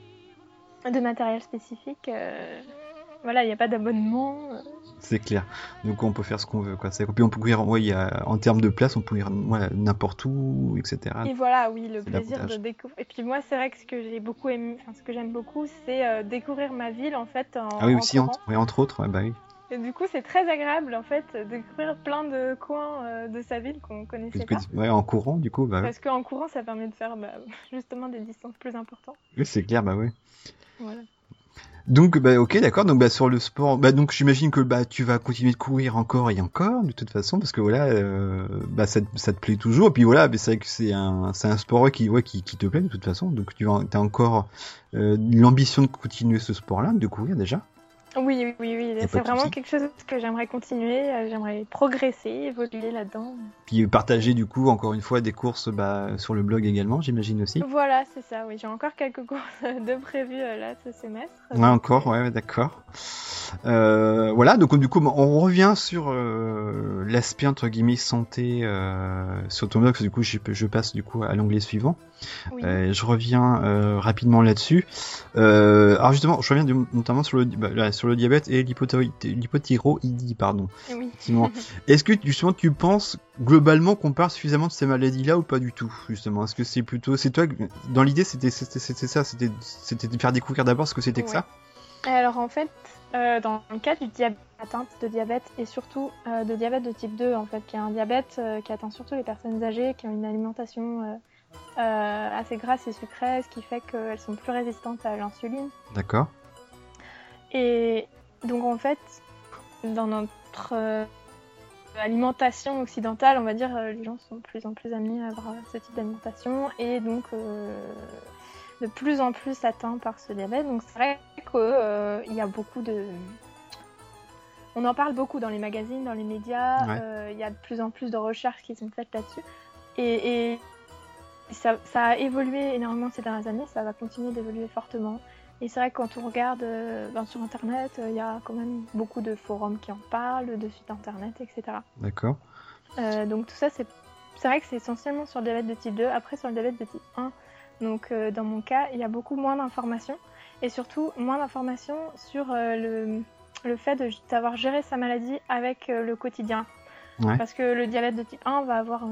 de matériel spécifique. Voilà, il n'y a pas d'abonnement. C'est clair. Donc on peut faire ce qu'on veut, quoi. Puis on peut courir, ouais, en termes de place, on peut courir voilà, n'importe où, etc. Et voilà, oui, le C'est plaisir l'avantage. de découvrir. Et puis moi, c'est vrai que ce que j'ai beaucoup aimé, enfin ce que j'aime beaucoup, c'est découvrir ma ville en fait Ah oui, en aussi, courant. entre autres, ouais, bah oui. Et du coup, c'est très agréable en fait de découvrir plein de coins de sa ville qu'on connaissait pas. Ouais, en courant, du coup, bah oui. Parce qu'en courant, ça permet de faire justement des distances plus importantes. Oui, c'est clair, bah oui. Voilà. Donc, bah, ok, d'accord. Donc, bah, sur le sport, bah, donc, j'imagine que, bah, tu vas continuer de courir encore et encore, de toute façon, parce que voilà, bah, ça te plaît toujours. Et puis voilà, mais c'est vrai que c'est un sport qui te plaît, de toute façon. Donc, t'as encore, l'ambition de continuer ce sport-là, de courir déjà. Oui. pas C'est de vraiment souci. quelque chose que j'aimerais continuer. J'aimerais progresser, évoluer là-dedans. Puis partager, du coup, encore une fois, des courses, bah, sur le blog également, j'imagine aussi. Voilà, c'est ça. Oui, j'ai encore quelques courses de prévues là ce semestre. Ouais, encore, ouais, d'accord. Voilà, donc du coup, on revient sur l'aspect entre guillemets santé sur ton blog. Du coup, je passe du coup à l'onglet suivant. Oui. Je reviens rapidement là-dessus. Alors justement, je reviens notamment sur le diabète et l'hypothyroïdie, pardon. Oui. Effectivement. Est-ce que justement tu penses globalement qu'on parle suffisamment de ces maladies-là ou pas du tout, justement? Est-ce que c'est toi dans l'idée c'était ça, c'était de faire découvrir d'abord ce que c'était que ça? Alors en fait, dans le cas du diabète, atteinte de diabète et surtout de diabète de type 2, en fait, qui est un diabète qui atteint surtout les personnes âgées qui ont une alimentation assez grasse et sucrée, ce qui fait qu'elles sont plus résistantes à l'insuline. D'accord. Et donc en fait, dans notre alimentation occidentale, on va dire, les gens sont de plus en plus amenés à avoir ce type d'alimentation et donc de plus en plus atteints par ce diabète. Donc c'est vrai qu'il y a beaucoup de... On en parle beaucoup dans les magazines, dans les médias, Ouais. il y a de plus en plus de recherches qui sont faites là-dessus. Et ça a évolué énormément ces dernières années, ça va continuer d'évoluer fortement. Et c'est vrai que quand on regarde sur Internet, il y a quand même beaucoup de forums qui en parlent, de sites Internet, etc. D'accord. Donc tout ça, c'est vrai que c'est essentiellement sur le diabète de type 2. Après, sur le diabète de type 1, donc dans mon cas, il y a beaucoup moins d'informations. Et surtout, moins d'informations sur le fait d'avoir géré sa maladie avec le quotidien. Ouais. Parce que le diabète de type 1 va avoir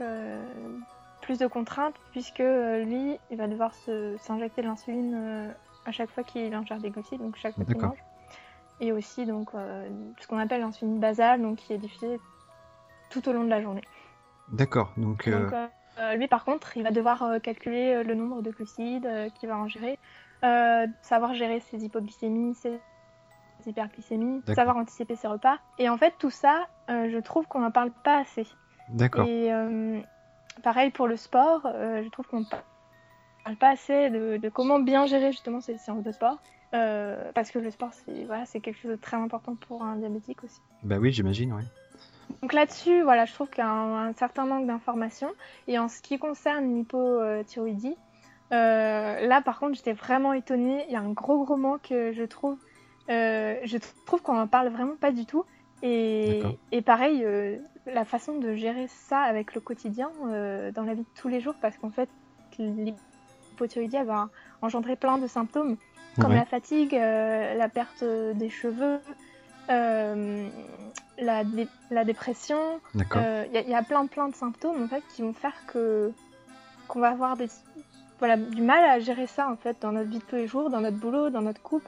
plus de contraintes, puisque lui, il va devoir s'injecter de l'insuline à chaque fois qu'il ingère des glucides, donc chaque fois qu'il mange. Et aussi donc ce qu'on appelle l'insuline basale, donc qui est diffusée tout au long de la journée. D'accord. Donc lui, par contre, il va devoir calculer le nombre de glucides qu'il va ingérer, savoir gérer ses hypoglycémies, ses hyperglycémies, savoir anticiper ses repas. Et en fait, tout ça, je trouve qu'on n'en parle pas assez. D'accord. Et pareil pour le sport, je trouve qu'on ne parle pas assez de comment bien gérer justement ces séances de sport. parce que le sport, c'est quelque chose de très important pour un diabétique aussi. Bah oui, j'imagine, ouais. Donc là-dessus, voilà, je trouve qu'il y a un certain manque d'informations. Et en ce qui concerne l'hypothyroïdie, là, par contre, j'étais vraiment étonnée. Il y a un gros manque, je trouve. Je trouve qu'on n'en parle vraiment pas du tout. Et pareil, la façon de gérer ça avec le quotidien, dans la vie de tous les jours, parce qu'en fait, l'hypothyroïdie, elle va engendrer plein de symptômes, comme la fatigue, la perte des cheveux, la dépression. Il y a plein de symptômes en fait qui vont faire qu'on va avoir du mal à gérer ça en fait dans notre vie de tous les jours, dans notre boulot, dans notre couple.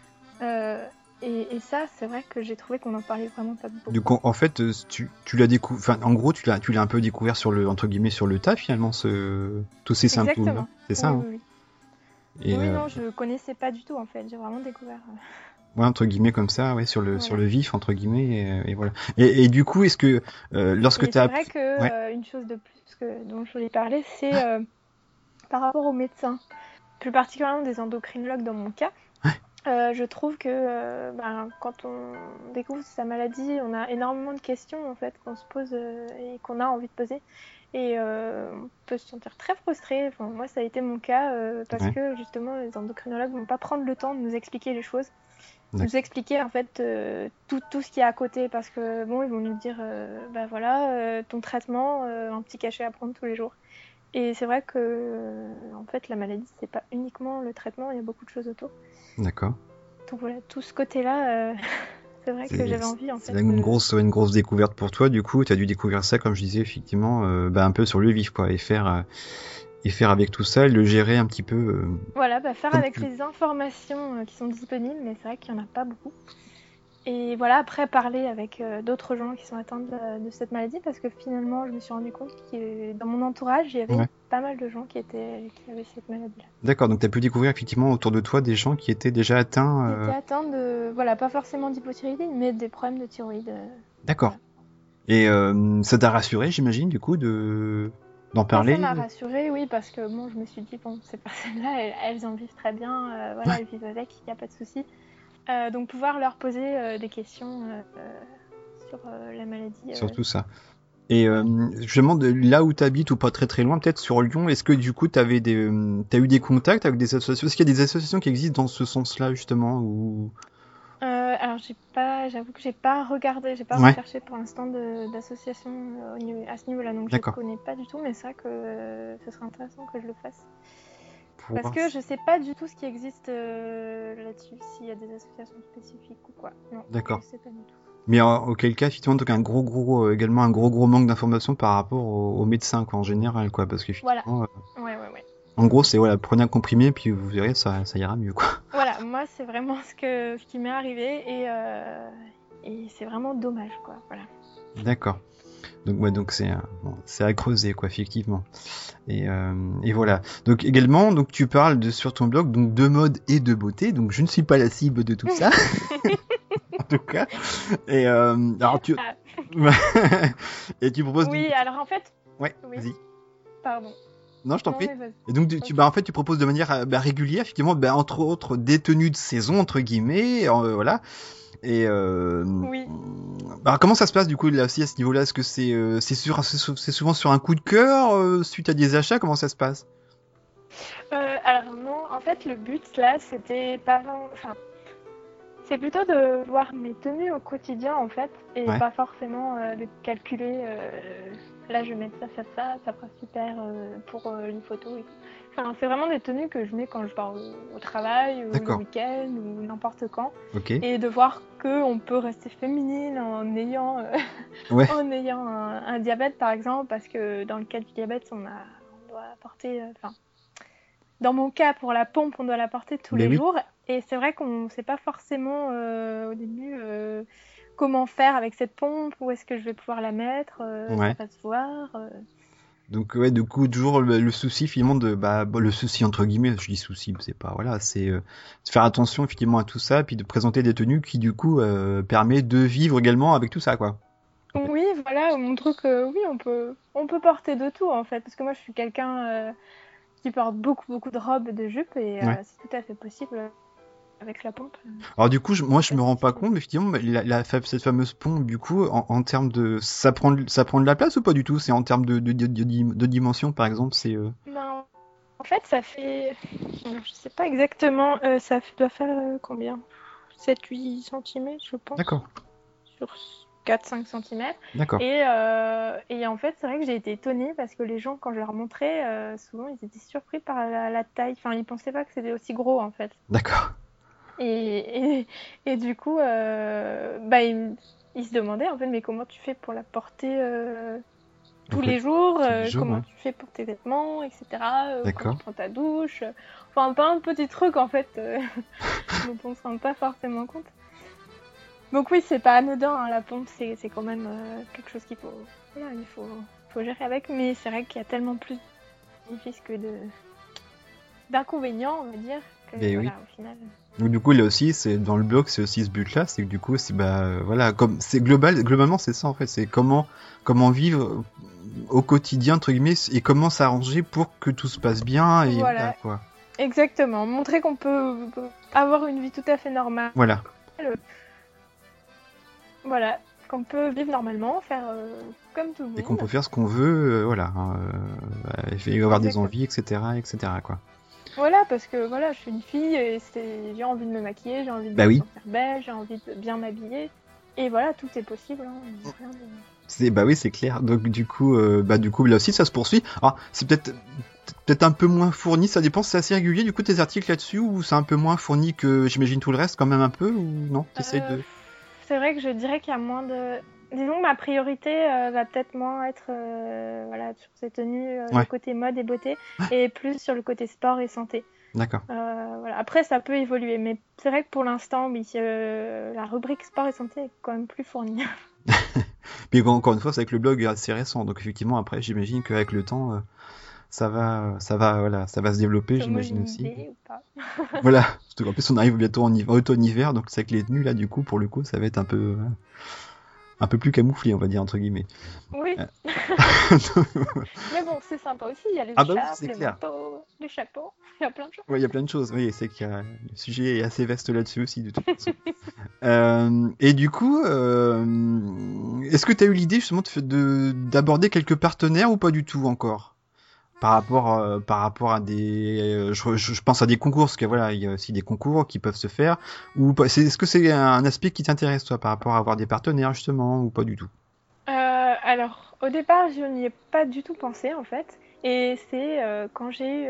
Et ça, c'est vrai que j'ai trouvé qu'on en parlait vraiment pas beaucoup. Du coup, en fait, tu l'as découvert. Enfin, en gros, tu l'as un peu découvert entre guillemets sur le tas finalement, tous ces symptômes. Exactement. C'est ça. Oui. Non, je connaissais pas du tout en fait. J'ai vraiment découvert. Ouais, entre guillemets comme ça, ouais, sur le vif entre guillemets, et voilà. Et du coup, est-ce que lorsque tu as c'est vrai que une chose de plus dont je voulais parler, c'est par rapport aux médecins, plus particulièrement des endocrinologues dans mon cas. Je trouve que quand on découvre sa maladie, on a énormément de questions en fait qu'on se pose et qu'on a envie de poser. Et on peut se sentir très frustré. Enfin, moi, ça a été mon cas parce que justement, les endocrinologues ne vont pas prendre le temps de nous expliquer les choses, nous expliquer en fait tout ce qui est à côté. Parce que bon, ils vont nous dire, ton traitement, un petit cachet à prendre tous les jours. Et c'est vrai que en fait, la maladie, c'est pas uniquement le traitement, il y a beaucoup de choses autour. D'accord. Donc voilà, tout ce côté-là, c'est vrai que j'avais envie en fait. C'est une grosse découverte pour toi, du coup, tu as dû découvrir ça, comme je disais, effectivement, un peu sur le vif, quoi, et faire avec tout ça, et le gérer un petit peu. Voilà, faire avec les informations qui sont disponibles, mais c'est vrai qu'il n'y en a pas beaucoup. Et voilà, après parler avec d'autres gens qui sont atteints de cette maladie, parce que finalement, je me suis rendu compte que dans mon entourage, il y avait pas mal de gens qui avaient cette maladie-là. D'accord, donc tu as pu découvrir effectivement autour de toi des gens qui étaient déjà atteints. Qui étaient atteints de, pas forcément d'hypothyroïdie, mais des problèmes de thyroïde. D'accord. Voilà. Et ça t'a rassuré, j'imagine, du coup, d'en parler. Ça m'a rassurée, oui, parce que bon, je me suis dit, bon, ces personnes-là, elles en vivent très bien, elles vivent avec, il n'y a pas de souci. Donc pouvoir leur poser des questions sur la maladie. Sur tout ça. Et je me demande, là où tu habites ou pas très loin, peut-être sur Lyon, est-ce que du coup t'as eu des contacts avec des associations? Est-ce qu'il y a des associations qui existent dans ce sens-là justement ou... Alors j'avoue que j'ai pas regardé, j'ai pas recherché pour l'instant d'associations à ce niveau-là, donc je connais pas du tout, mais c'est vrai que ce serait intéressant que je le fasse. Parce que je sais pas du tout ce qui existe là-dessus, s'il y a des associations spécifiques ou quoi. Non, d'accord. Je sais pas du tout. Mais auquel cas, effectivement, donc également un gros manque d'informations par rapport aux médecins, quoi, en général, quoi, parce que voilà. Ouais. En gros, c'est prenez un comprimé, puis vous verrez, ça ira mieux, quoi. Voilà, moi, c'est vraiment ce qui m'est arrivé, et c'est vraiment dommage, quoi. Voilà. D'accord. Donc c'est à creuser, quoi, effectivement. Et voilà. Donc également, donc tu parles sur ton blog donc de mode et de beauté. Donc je ne suis pas la cible de tout ça. En tout cas. Et alors tu et tu proposes. Oui, alors en fait. Ouais. Vas-y. Pardon. Non, je t'en prie. Et donc tu proposes de manière régulière, effectivement, entre autres des tenues de saison entre guillemets, voilà. Et oui. Alors comment ça se passe du coup là aussi à ce niveau-là? Est-ce que c'est souvent sur un coup de cœur suite à des achats? Comment ça se passe? Alors non, en fait le but là c'était pas, c'est plutôt de voir mes tenues au quotidien en fait, et pas forcément de calculer. Là je vais mettre ça fera super pour les photos et tout. Enfin, c'est vraiment des tenues que je mets quand je pars au travail, ou le week-end, ou n'importe quand. Et de voir qu'on peut rester féminine en ayant, un diabète, par exemple, parce que dans le cas du diabète, on doit porter... dans mon cas, pour la pompe, on doit la porter tous les jours. Et c'est vrai qu'on ne sait pas forcément au début comment faire avec cette pompe, où est-ce que je vais pouvoir la mettre, ça va se voir... Donc du coup toujours le souci finalement le souci entre guillemets, je dis souci, mais c'est pas c'est de faire attention effectivement à tout ça, puis de présenter des tenues qui du coup permet de vivre également avec tout ça, quoi. Oui, voilà, montrer que oui, on peut porter de tout en fait, parce que moi je suis quelqu'un qui porte beaucoup de robes, de jupes, et c'est tout à fait possible avec la pompe. Alors du coup, moi je me rends pas compte, mais effectivement, cette fameuse pompe, du coup, en termes de, ça prend de la place ou pas du tout? C'est en termes de dimension, par exemple, c'est. Ben, en fait, ça fait, je sais pas exactement, doit faire combien? 7-8 cm, je pense, D'accord, sur 4-5 cm. d'accord. Et en fait, c'est vrai que j'ai été étonnée parce que les gens, quand je leur montrais, souvent ils étaient surpris par la taille. Enfin, ils pensaient pas que c'était aussi gros en fait. D'accord. Et du coup, ils se demandaient en fait, mais comment tu fais pour la porter tous Donc, les jours, tous les jours, comment ouais. tu fais pour tes vêtements, etc. Quand D'accord. tu prends ta douche. Enfin, plein de petits trucs en fait dont on se rend pas forcément compte. Donc oui, c'est pas anodin, hein, la pompe, c'est quand même quelque chose qu'il faut, voilà, faut gérer avec. Mais c'est vrai qu'il y a tellement plus de bénéfices que d'inconvénients, on va dire, que Mais voilà, oui. au final. Donc du coup, là aussi, c'est dans le blog, c'est aussi ce but-là, c'est que du coup, c'est voilà, comme c'est globalement, c'est ça en fait, c'est comment vivre au quotidien entre guillemets et comment s'arranger pour que tout se passe bien et voilà quoi. Exactement, montrer qu'on peut avoir une vie tout à fait normale. Voilà. Voilà, qu'on peut vivre normalement, faire comme tout le monde. Et qu'on peut faire ce qu'on veut, voilà, et avoir des envies, etc., quoi. Voilà, parce que voilà, je suis une fille et j'ai envie de me maquiller, j'ai envie de me sentir belle, j'ai envie de bien m'habiller. Et voilà, tout est possible. Hein, rien de... Oui, c'est clair. Donc du coup, là aussi, ça se poursuit. Alors, c'est peut-être un peu moins fourni, ça dépend, c'est assez régulier du coup tes articles là-dessus, ou c'est un peu moins fourni que j'imagine tout le reste quand même un peu, ou non? T'essayes de... C'est vrai que je dirais qu'il y a moins de... Disons, ma priorité va peut-être moins être voilà, sur ces tenues, le côté mode et beauté, et plus sur le côté sport et santé. D'accord. Voilà. Après, ça peut évoluer, mais c'est vrai que pour l'instant, oui, la rubrique sport et santé est quand même plus fournie. Puis encore une fois, c'est avec le blog assez récent, donc effectivement, après, j'imagine qu'avec le temps, ça va se développer, j'imagine aussi. Ou pas. Voilà. Surtout qu'en plus, on arrive bientôt en automne-hiver, donc c'est avec les tenues là, du coup, pour le coup, ça va être un peu plus camouflé, on va dire, entre guillemets. Oui. Mais bon, c'est sympa aussi, il y a les écharpes, les manteaux, les chapeaux, il y a plein de choses. Oui, il y a plein de choses, oui, c'est que le sujet est assez vaste là-dessus aussi, de toute façon. Et du coup, est-ce que tu as eu l'idée justement d'aborder quelques partenaires ou pas du tout encore? Par rapport à des, je pense à des concours, parce que voilà, il y a aussi des concours qui peuvent se faire, ou pas. Est-ce que c'est un aspect qui t'intéresse toi, par rapport à avoir des partenaires justement, ou pas du tout? Alors, au départ, je n'y ai pas du tout pensé en fait, et c'est quand j'ai eu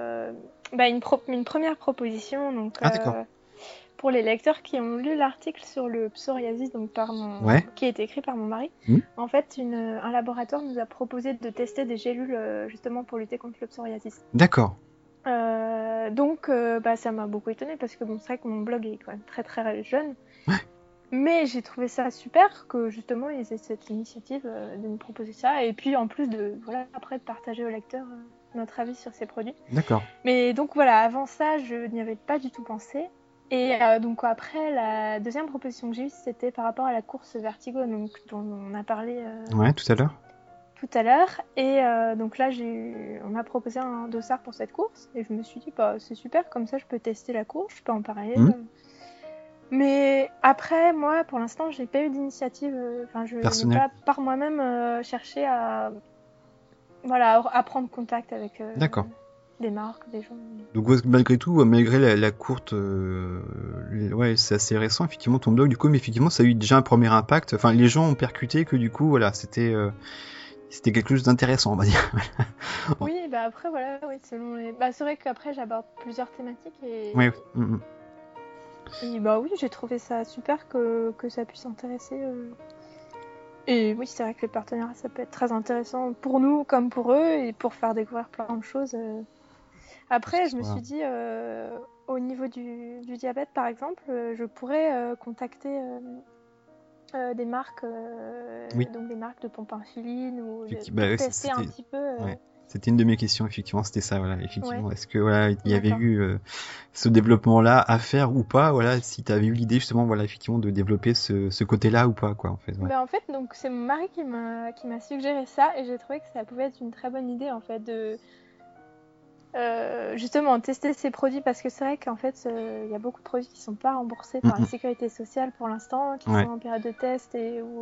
une première proposition, donc pour les lecteurs qui ont lu l'article sur le psoriasis, donc qui a été écrit par mon mari. En fait, un laboratoire nous a proposé de tester des gélules justement pour lutter contre le psoriasis. D'accord. Donc, ça m'a beaucoup étonnée parce que bon, c'est vrai que mon blog est quand même très très jeune. Mais j'ai trouvé ça super que justement ils aient cette initiative de nous proposer ça, et puis en plus après de partager aux lecteurs notre avis sur ces produits. D'accord. Mais donc voilà, avant ça, je n'y avais pas du tout pensé. Et donc après, la deuxième proposition que j'ai eue, c'était par rapport à la course Vertigo, donc dont on a parlé tout à l'heure. Tout à l'heure. Et donc là, on m'a proposé un dossard pour cette course, et je me suis dit, c'est super, comme ça je peux tester la course, je peux en parler. Mais après, moi, pour l'instant, j'ai pas eu d'initiative. Je n'ai pas par moi-même cherché à prendre contact avec des marques, des gens. Donc malgré tout, malgré la courte, c'est assez récent effectivement ton blog du coup, mais effectivement ça a eu déjà un premier impact. Enfin, les gens ont percuté que du coup, voilà, c'était quelque chose d'intéressant, on va dire. Oui, après selon les. C'est vrai qu'après j'aborde plusieurs thématiques et. Oui. Et oui, j'ai trouvé ça super que ça puisse intéresser. Et oui, c'est vrai que les partenariats, ça peut être très intéressant pour nous comme pour eux, et pour faire découvrir plein de choses. Après, je me suis dit, au niveau du diabète, par exemple, je pourrais contacter des marques, donc des marques de pompe à insuline, ou tester un petit peu. C'était une de mes questions, effectivement, c'était ça, voilà, effectivement. Est-ce que il y avait eu ce développement-là à faire ou pas, voilà, si tu avais eu l'idée justement, voilà, effectivement, de développer ce côté-là ou pas, quoi, en fait. En fait, donc c'est mon mari qui m'a suggéré ça, et j'ai trouvé que ça pouvait être une très bonne idée, en fait, justement tester ces produits parce que c'est vrai qu'en fait il y a beaucoup de produits qui sont pas remboursés par la sécurité sociale pour l'instant, qui sont en période de test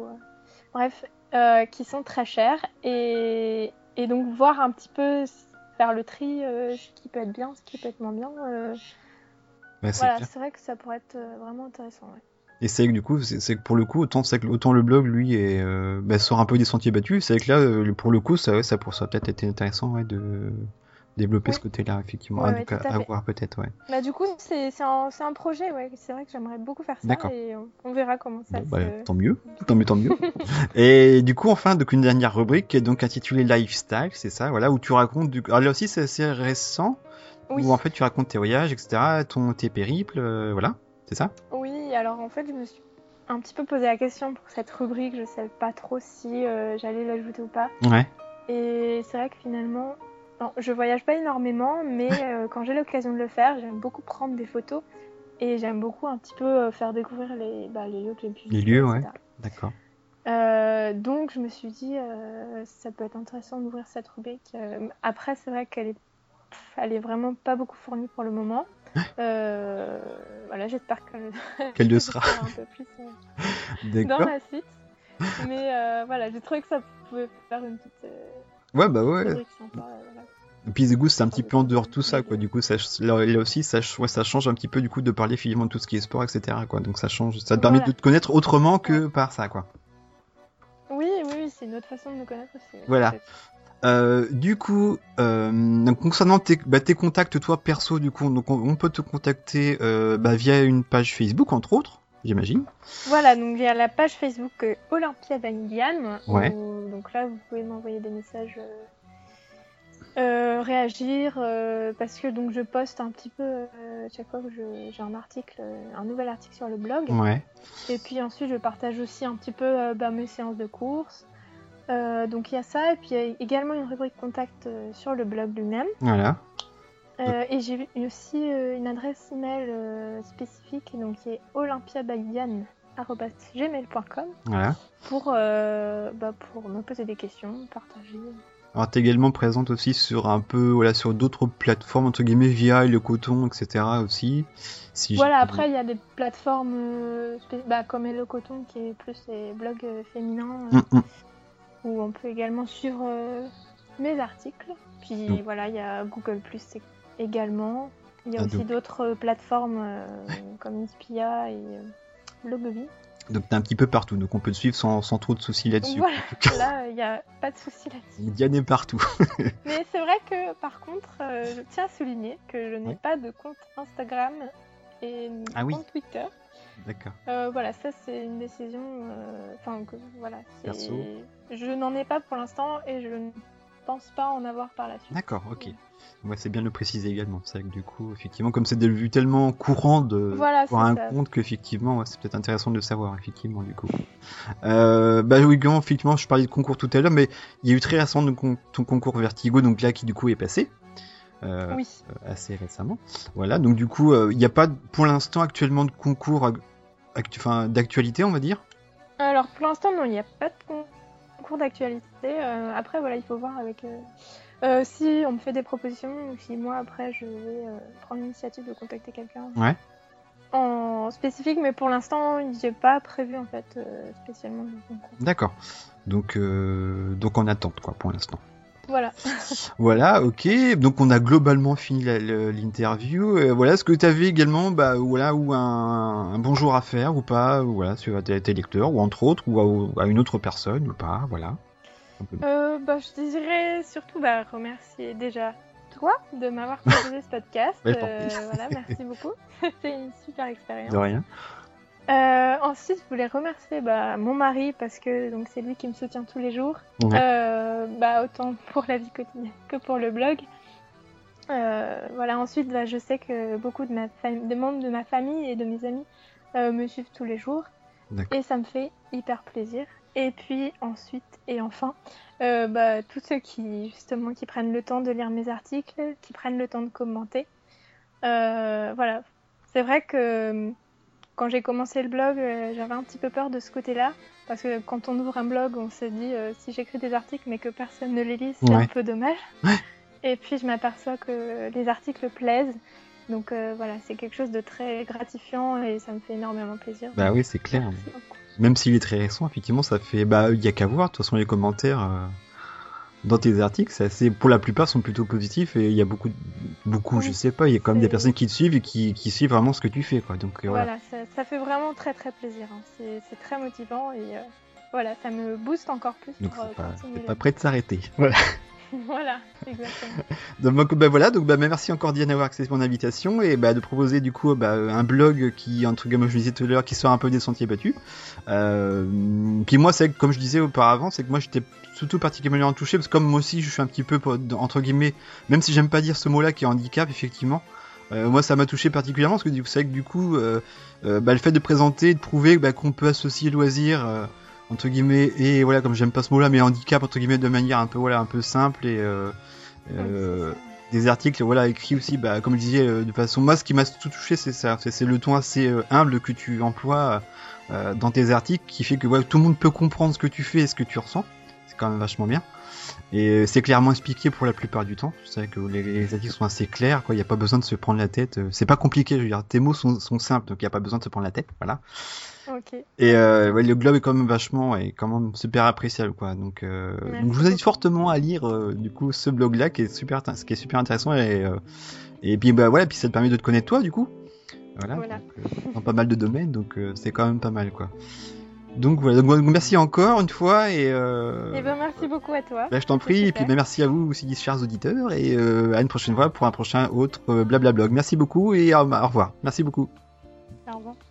qui sont très chers et donc voir un petit peu faire le tri, ce qui peut être bien, ce qui peut être moins bien. C'est vrai que ça pourrait être vraiment intéressant. Ouais. Et c'est que du coup, c'est que pour le coup, autant le blog lui sort un peu des sentiers battus, c'est que là, pour le coup, ça pourrait peut-être être intéressant de développer ce côté-là, effectivement. Donc à voir peut-être, ouais. Bah du coup, c'est un projet, ouais. C'est vrai que j'aimerais beaucoup faire ça. D'accord. Et on verra comment ça se... Tant mieux. Et du coup, enfin, donc une dernière rubrique qui est donc intitulée Lifestyle, c'est ça, voilà, où tu racontes Alors là aussi, c'est assez récent, où en fait tu racontes tes voyages, etc., tes périples, voilà, c'est ça? Oui, alors en fait, je me suis un petit peu posé la question pour cette rubrique, je savais pas trop si j'allais l'ajouter ou pas. Ouais. Et c'est vrai que finalement... Non, je voyage pas énormément, mais quand j'ai l'occasion de le faire, j'aime beaucoup prendre des photos et j'aime beaucoup un petit peu faire découvrir les lieux que j'ai pu visiter. Les lieux, ouais, d'accord. Donc je me suis dit, ça peut être intéressant d'ouvrir cette rubrique. Après, c'est vrai qu'elle est vraiment pas beaucoup fournie pour le moment. Voilà, j'espère qu'elle le sera un peu plus dans la suite. Mais voilà, j'ai trouvé que ça pouvait faire une petite... Ouais, bah ouais. Sympa, voilà. Et puis The Goose, c'est un petit peu en dehors de tout ça, quoi. Du coup, là aussi, ça change un petit peu du coup de parler finalement de tout ce qui est sport, etc., quoi. Donc ça change, ça te permet de te connaître autrement que par ça, quoi. Oui, c'est une autre façon de me connaître aussi. Voilà. Du coup, donc concernant tes contacts, toi perso, du coup, donc on peut te contacter via une page Facebook, entre autres, j'imagine. Voilà, donc via la page Facebook Olympia Baïliane. Ouais. Donc là, vous pouvez m'envoyer des messages, réagir, parce que donc je poste un petit peu chaque fois que j'ai un nouvel article sur le blog. Ouais. Et puis ensuite, je partage aussi un petit peu mes séances de course. Donc il y a ça, et puis il y a également une rubrique contact sur le blog lui-même. Voilà. Et j'ai aussi une adresse email spécifique, donc qui est olympiabaïliane@gmail.com. Voilà. Pour me poser des questions, partager. Alors t'es également présente aussi sur sur d'autres plateformes entre guillemets via le coton, etc. aussi. Après il y a des plateformes comme le coton qui est plus les blogs féminins. Où on peut également suivre mes articles. Puis voilà, il y a Google Plus également. Il y a aussi d'autres plateformes comme Inspia et Blogovie. Donc t'es un petit peu partout, donc on peut te suivre sans trop de soucis là-dessus. Voilà, là il n'y a pas de soucis là-dessus. Diane est partout. Mais c'est vrai que par contre, je tiens à souligner que je n'ai pas de compte Instagram et compte Twitter. D'accord. Voilà, ça c'est une décision. Perso. Je n'en ai pas pour l'instant et je ne pense pas en avoir par la suite. D'accord, ok. Ouais, c'est bien de le préciser également. C'est vrai que du coup, effectivement, comme c'est des vues tellement courant de voir un compte qu'effectivement, c'est peut-être intéressant de le savoir, effectivement, du coup. Effectivement, je parlais de concours tout à l'heure, mais il y a eu très récemment ton concours Vertigo, donc là qui du coup est passé. Assez récemment. Voilà, donc du coup, il n'y a pas pour l'instant actuellement de concours d'actualité, on va dire. Alors pour l'instant, non, il n'y a pas de concours d'actualité. Après, voilà, il faut voir avec si on me fait des propositions ou si moi après je vais prendre l'initiative de contacter quelqu'un. Ouais. En spécifique, mais pour l'instant, j'ai pas prévu en fait spécialement de concours. D'accord. Donc en attente quoi pour l'instant. Voilà. Voilà, ok. Donc on a globalement fini l'interview. Voilà, est-ce que tu avais également ou un bonjour à faire ou pas, ou voilà, sur tes lecteurs ou entre autres ou à une autre personne ou pas, voilà. Je désirais surtout remercier déjà toi de m'avoir proposé ce podcast. Voilà, merci beaucoup. C'était une super expérience. De rien. Ensuite, je voulais remercier mon mari parce que donc c'est lui qui me soutient tous les jours, autant pour la vie quotidienne que pour le blog. Voilà. Ensuite, je sais que beaucoup de membres de ma famille et de mes amis me suivent tous les jours. Et ça me fait hyper plaisir. Et puis ensuite et enfin, tous ceux qui prennent le temps de lire mes articles, qui prennent le temps de commenter. Voilà, c'est vrai que quand j'ai commencé le blog, j'avais un petit peu peur de ce côté-là, parce que quand on ouvre un blog, on se dit si j'écris des articles mais que personne ne les lit, c'est un peu dommage. Ouais. Et puis je m'aperçois que les articles plaisent. Donc voilà, c'est quelque chose de très gratifiant et ça me fait énormément plaisir. Bah oui, c'est clair. Même s'il est très récent, effectivement, ça fait... Bah, il y a qu'à voir. De toute façon, les commentaires dans tes articles, c'est assez... pour la plupart, sont plutôt positifs et il y a beaucoup, Oui, je sais pas, il y a quand même des personnes qui te suivent et qui suivent vraiment ce que tu fais, quoi. Donc voilà. voilà, ça fait vraiment très très plaisir. Hein. C'est très motivant et voilà, ça me booste encore plus Donc pour continuer. t'es pas prêt de s'arrêter. Voilà. Voilà, exactement. Donc voilà, donc merci encore Diane d'avoir accepté mon invitation et de proposer du coup un blog qui, entre guillemets, je disais tout à l'heure, qui sort un peu des sentiers battus. Puis moi, c'est comme je disais auparavant, c'est que moi j'étais surtout particulièrement touché parce que comme moi aussi je suis un petit peu entre guillemets, même si j'aime pas dire ce mot-là qui est handicap, effectivement. Moi ça m'a touché particulièrement parce que vous savez que du coup le fait de présenter, de prouver qu'on peut associer loisir entre guillemets et voilà, comme j'aime pas ce mot-là, mais handicap entre guillemets de manière un peu simple et des articles écrits aussi comme je disais de façon, moi ce qui m'a tout touché c'est ça, c'est le ton assez humble que tu emploies dans tes articles qui fait que tout le monde peut comprendre ce que tu fais et ce que tu ressens, c'est quand même vachement bien. Et c'est clairement expliqué pour la plupart du temps. C'est vrai que les articles sont assez clairs, quoi. Il n'y a pas besoin de se prendre la tête. C'est pas compliqué, je veux dire. Tes mots sont simples, donc il n'y a pas besoin de se prendre la tête. Voilà. Ok. Et le blog est quand même super appréciable, quoi. Donc je vous invite fortement à lire du coup ce blog-là qui est super intéressant et puis voilà, puis ça te permet de te connaître toi, du coup. Voilà. Donc, dans pas mal de domaines, donc c'est quand même pas mal, quoi. Donc voilà, donc merci encore une fois et merci beaucoup à toi. Je t'en prie, et puis merci à vous aussi, chers auditeurs, et à une prochaine fois pour un prochain autre blablablog. Merci beaucoup et au revoir. Merci beaucoup. Au revoir.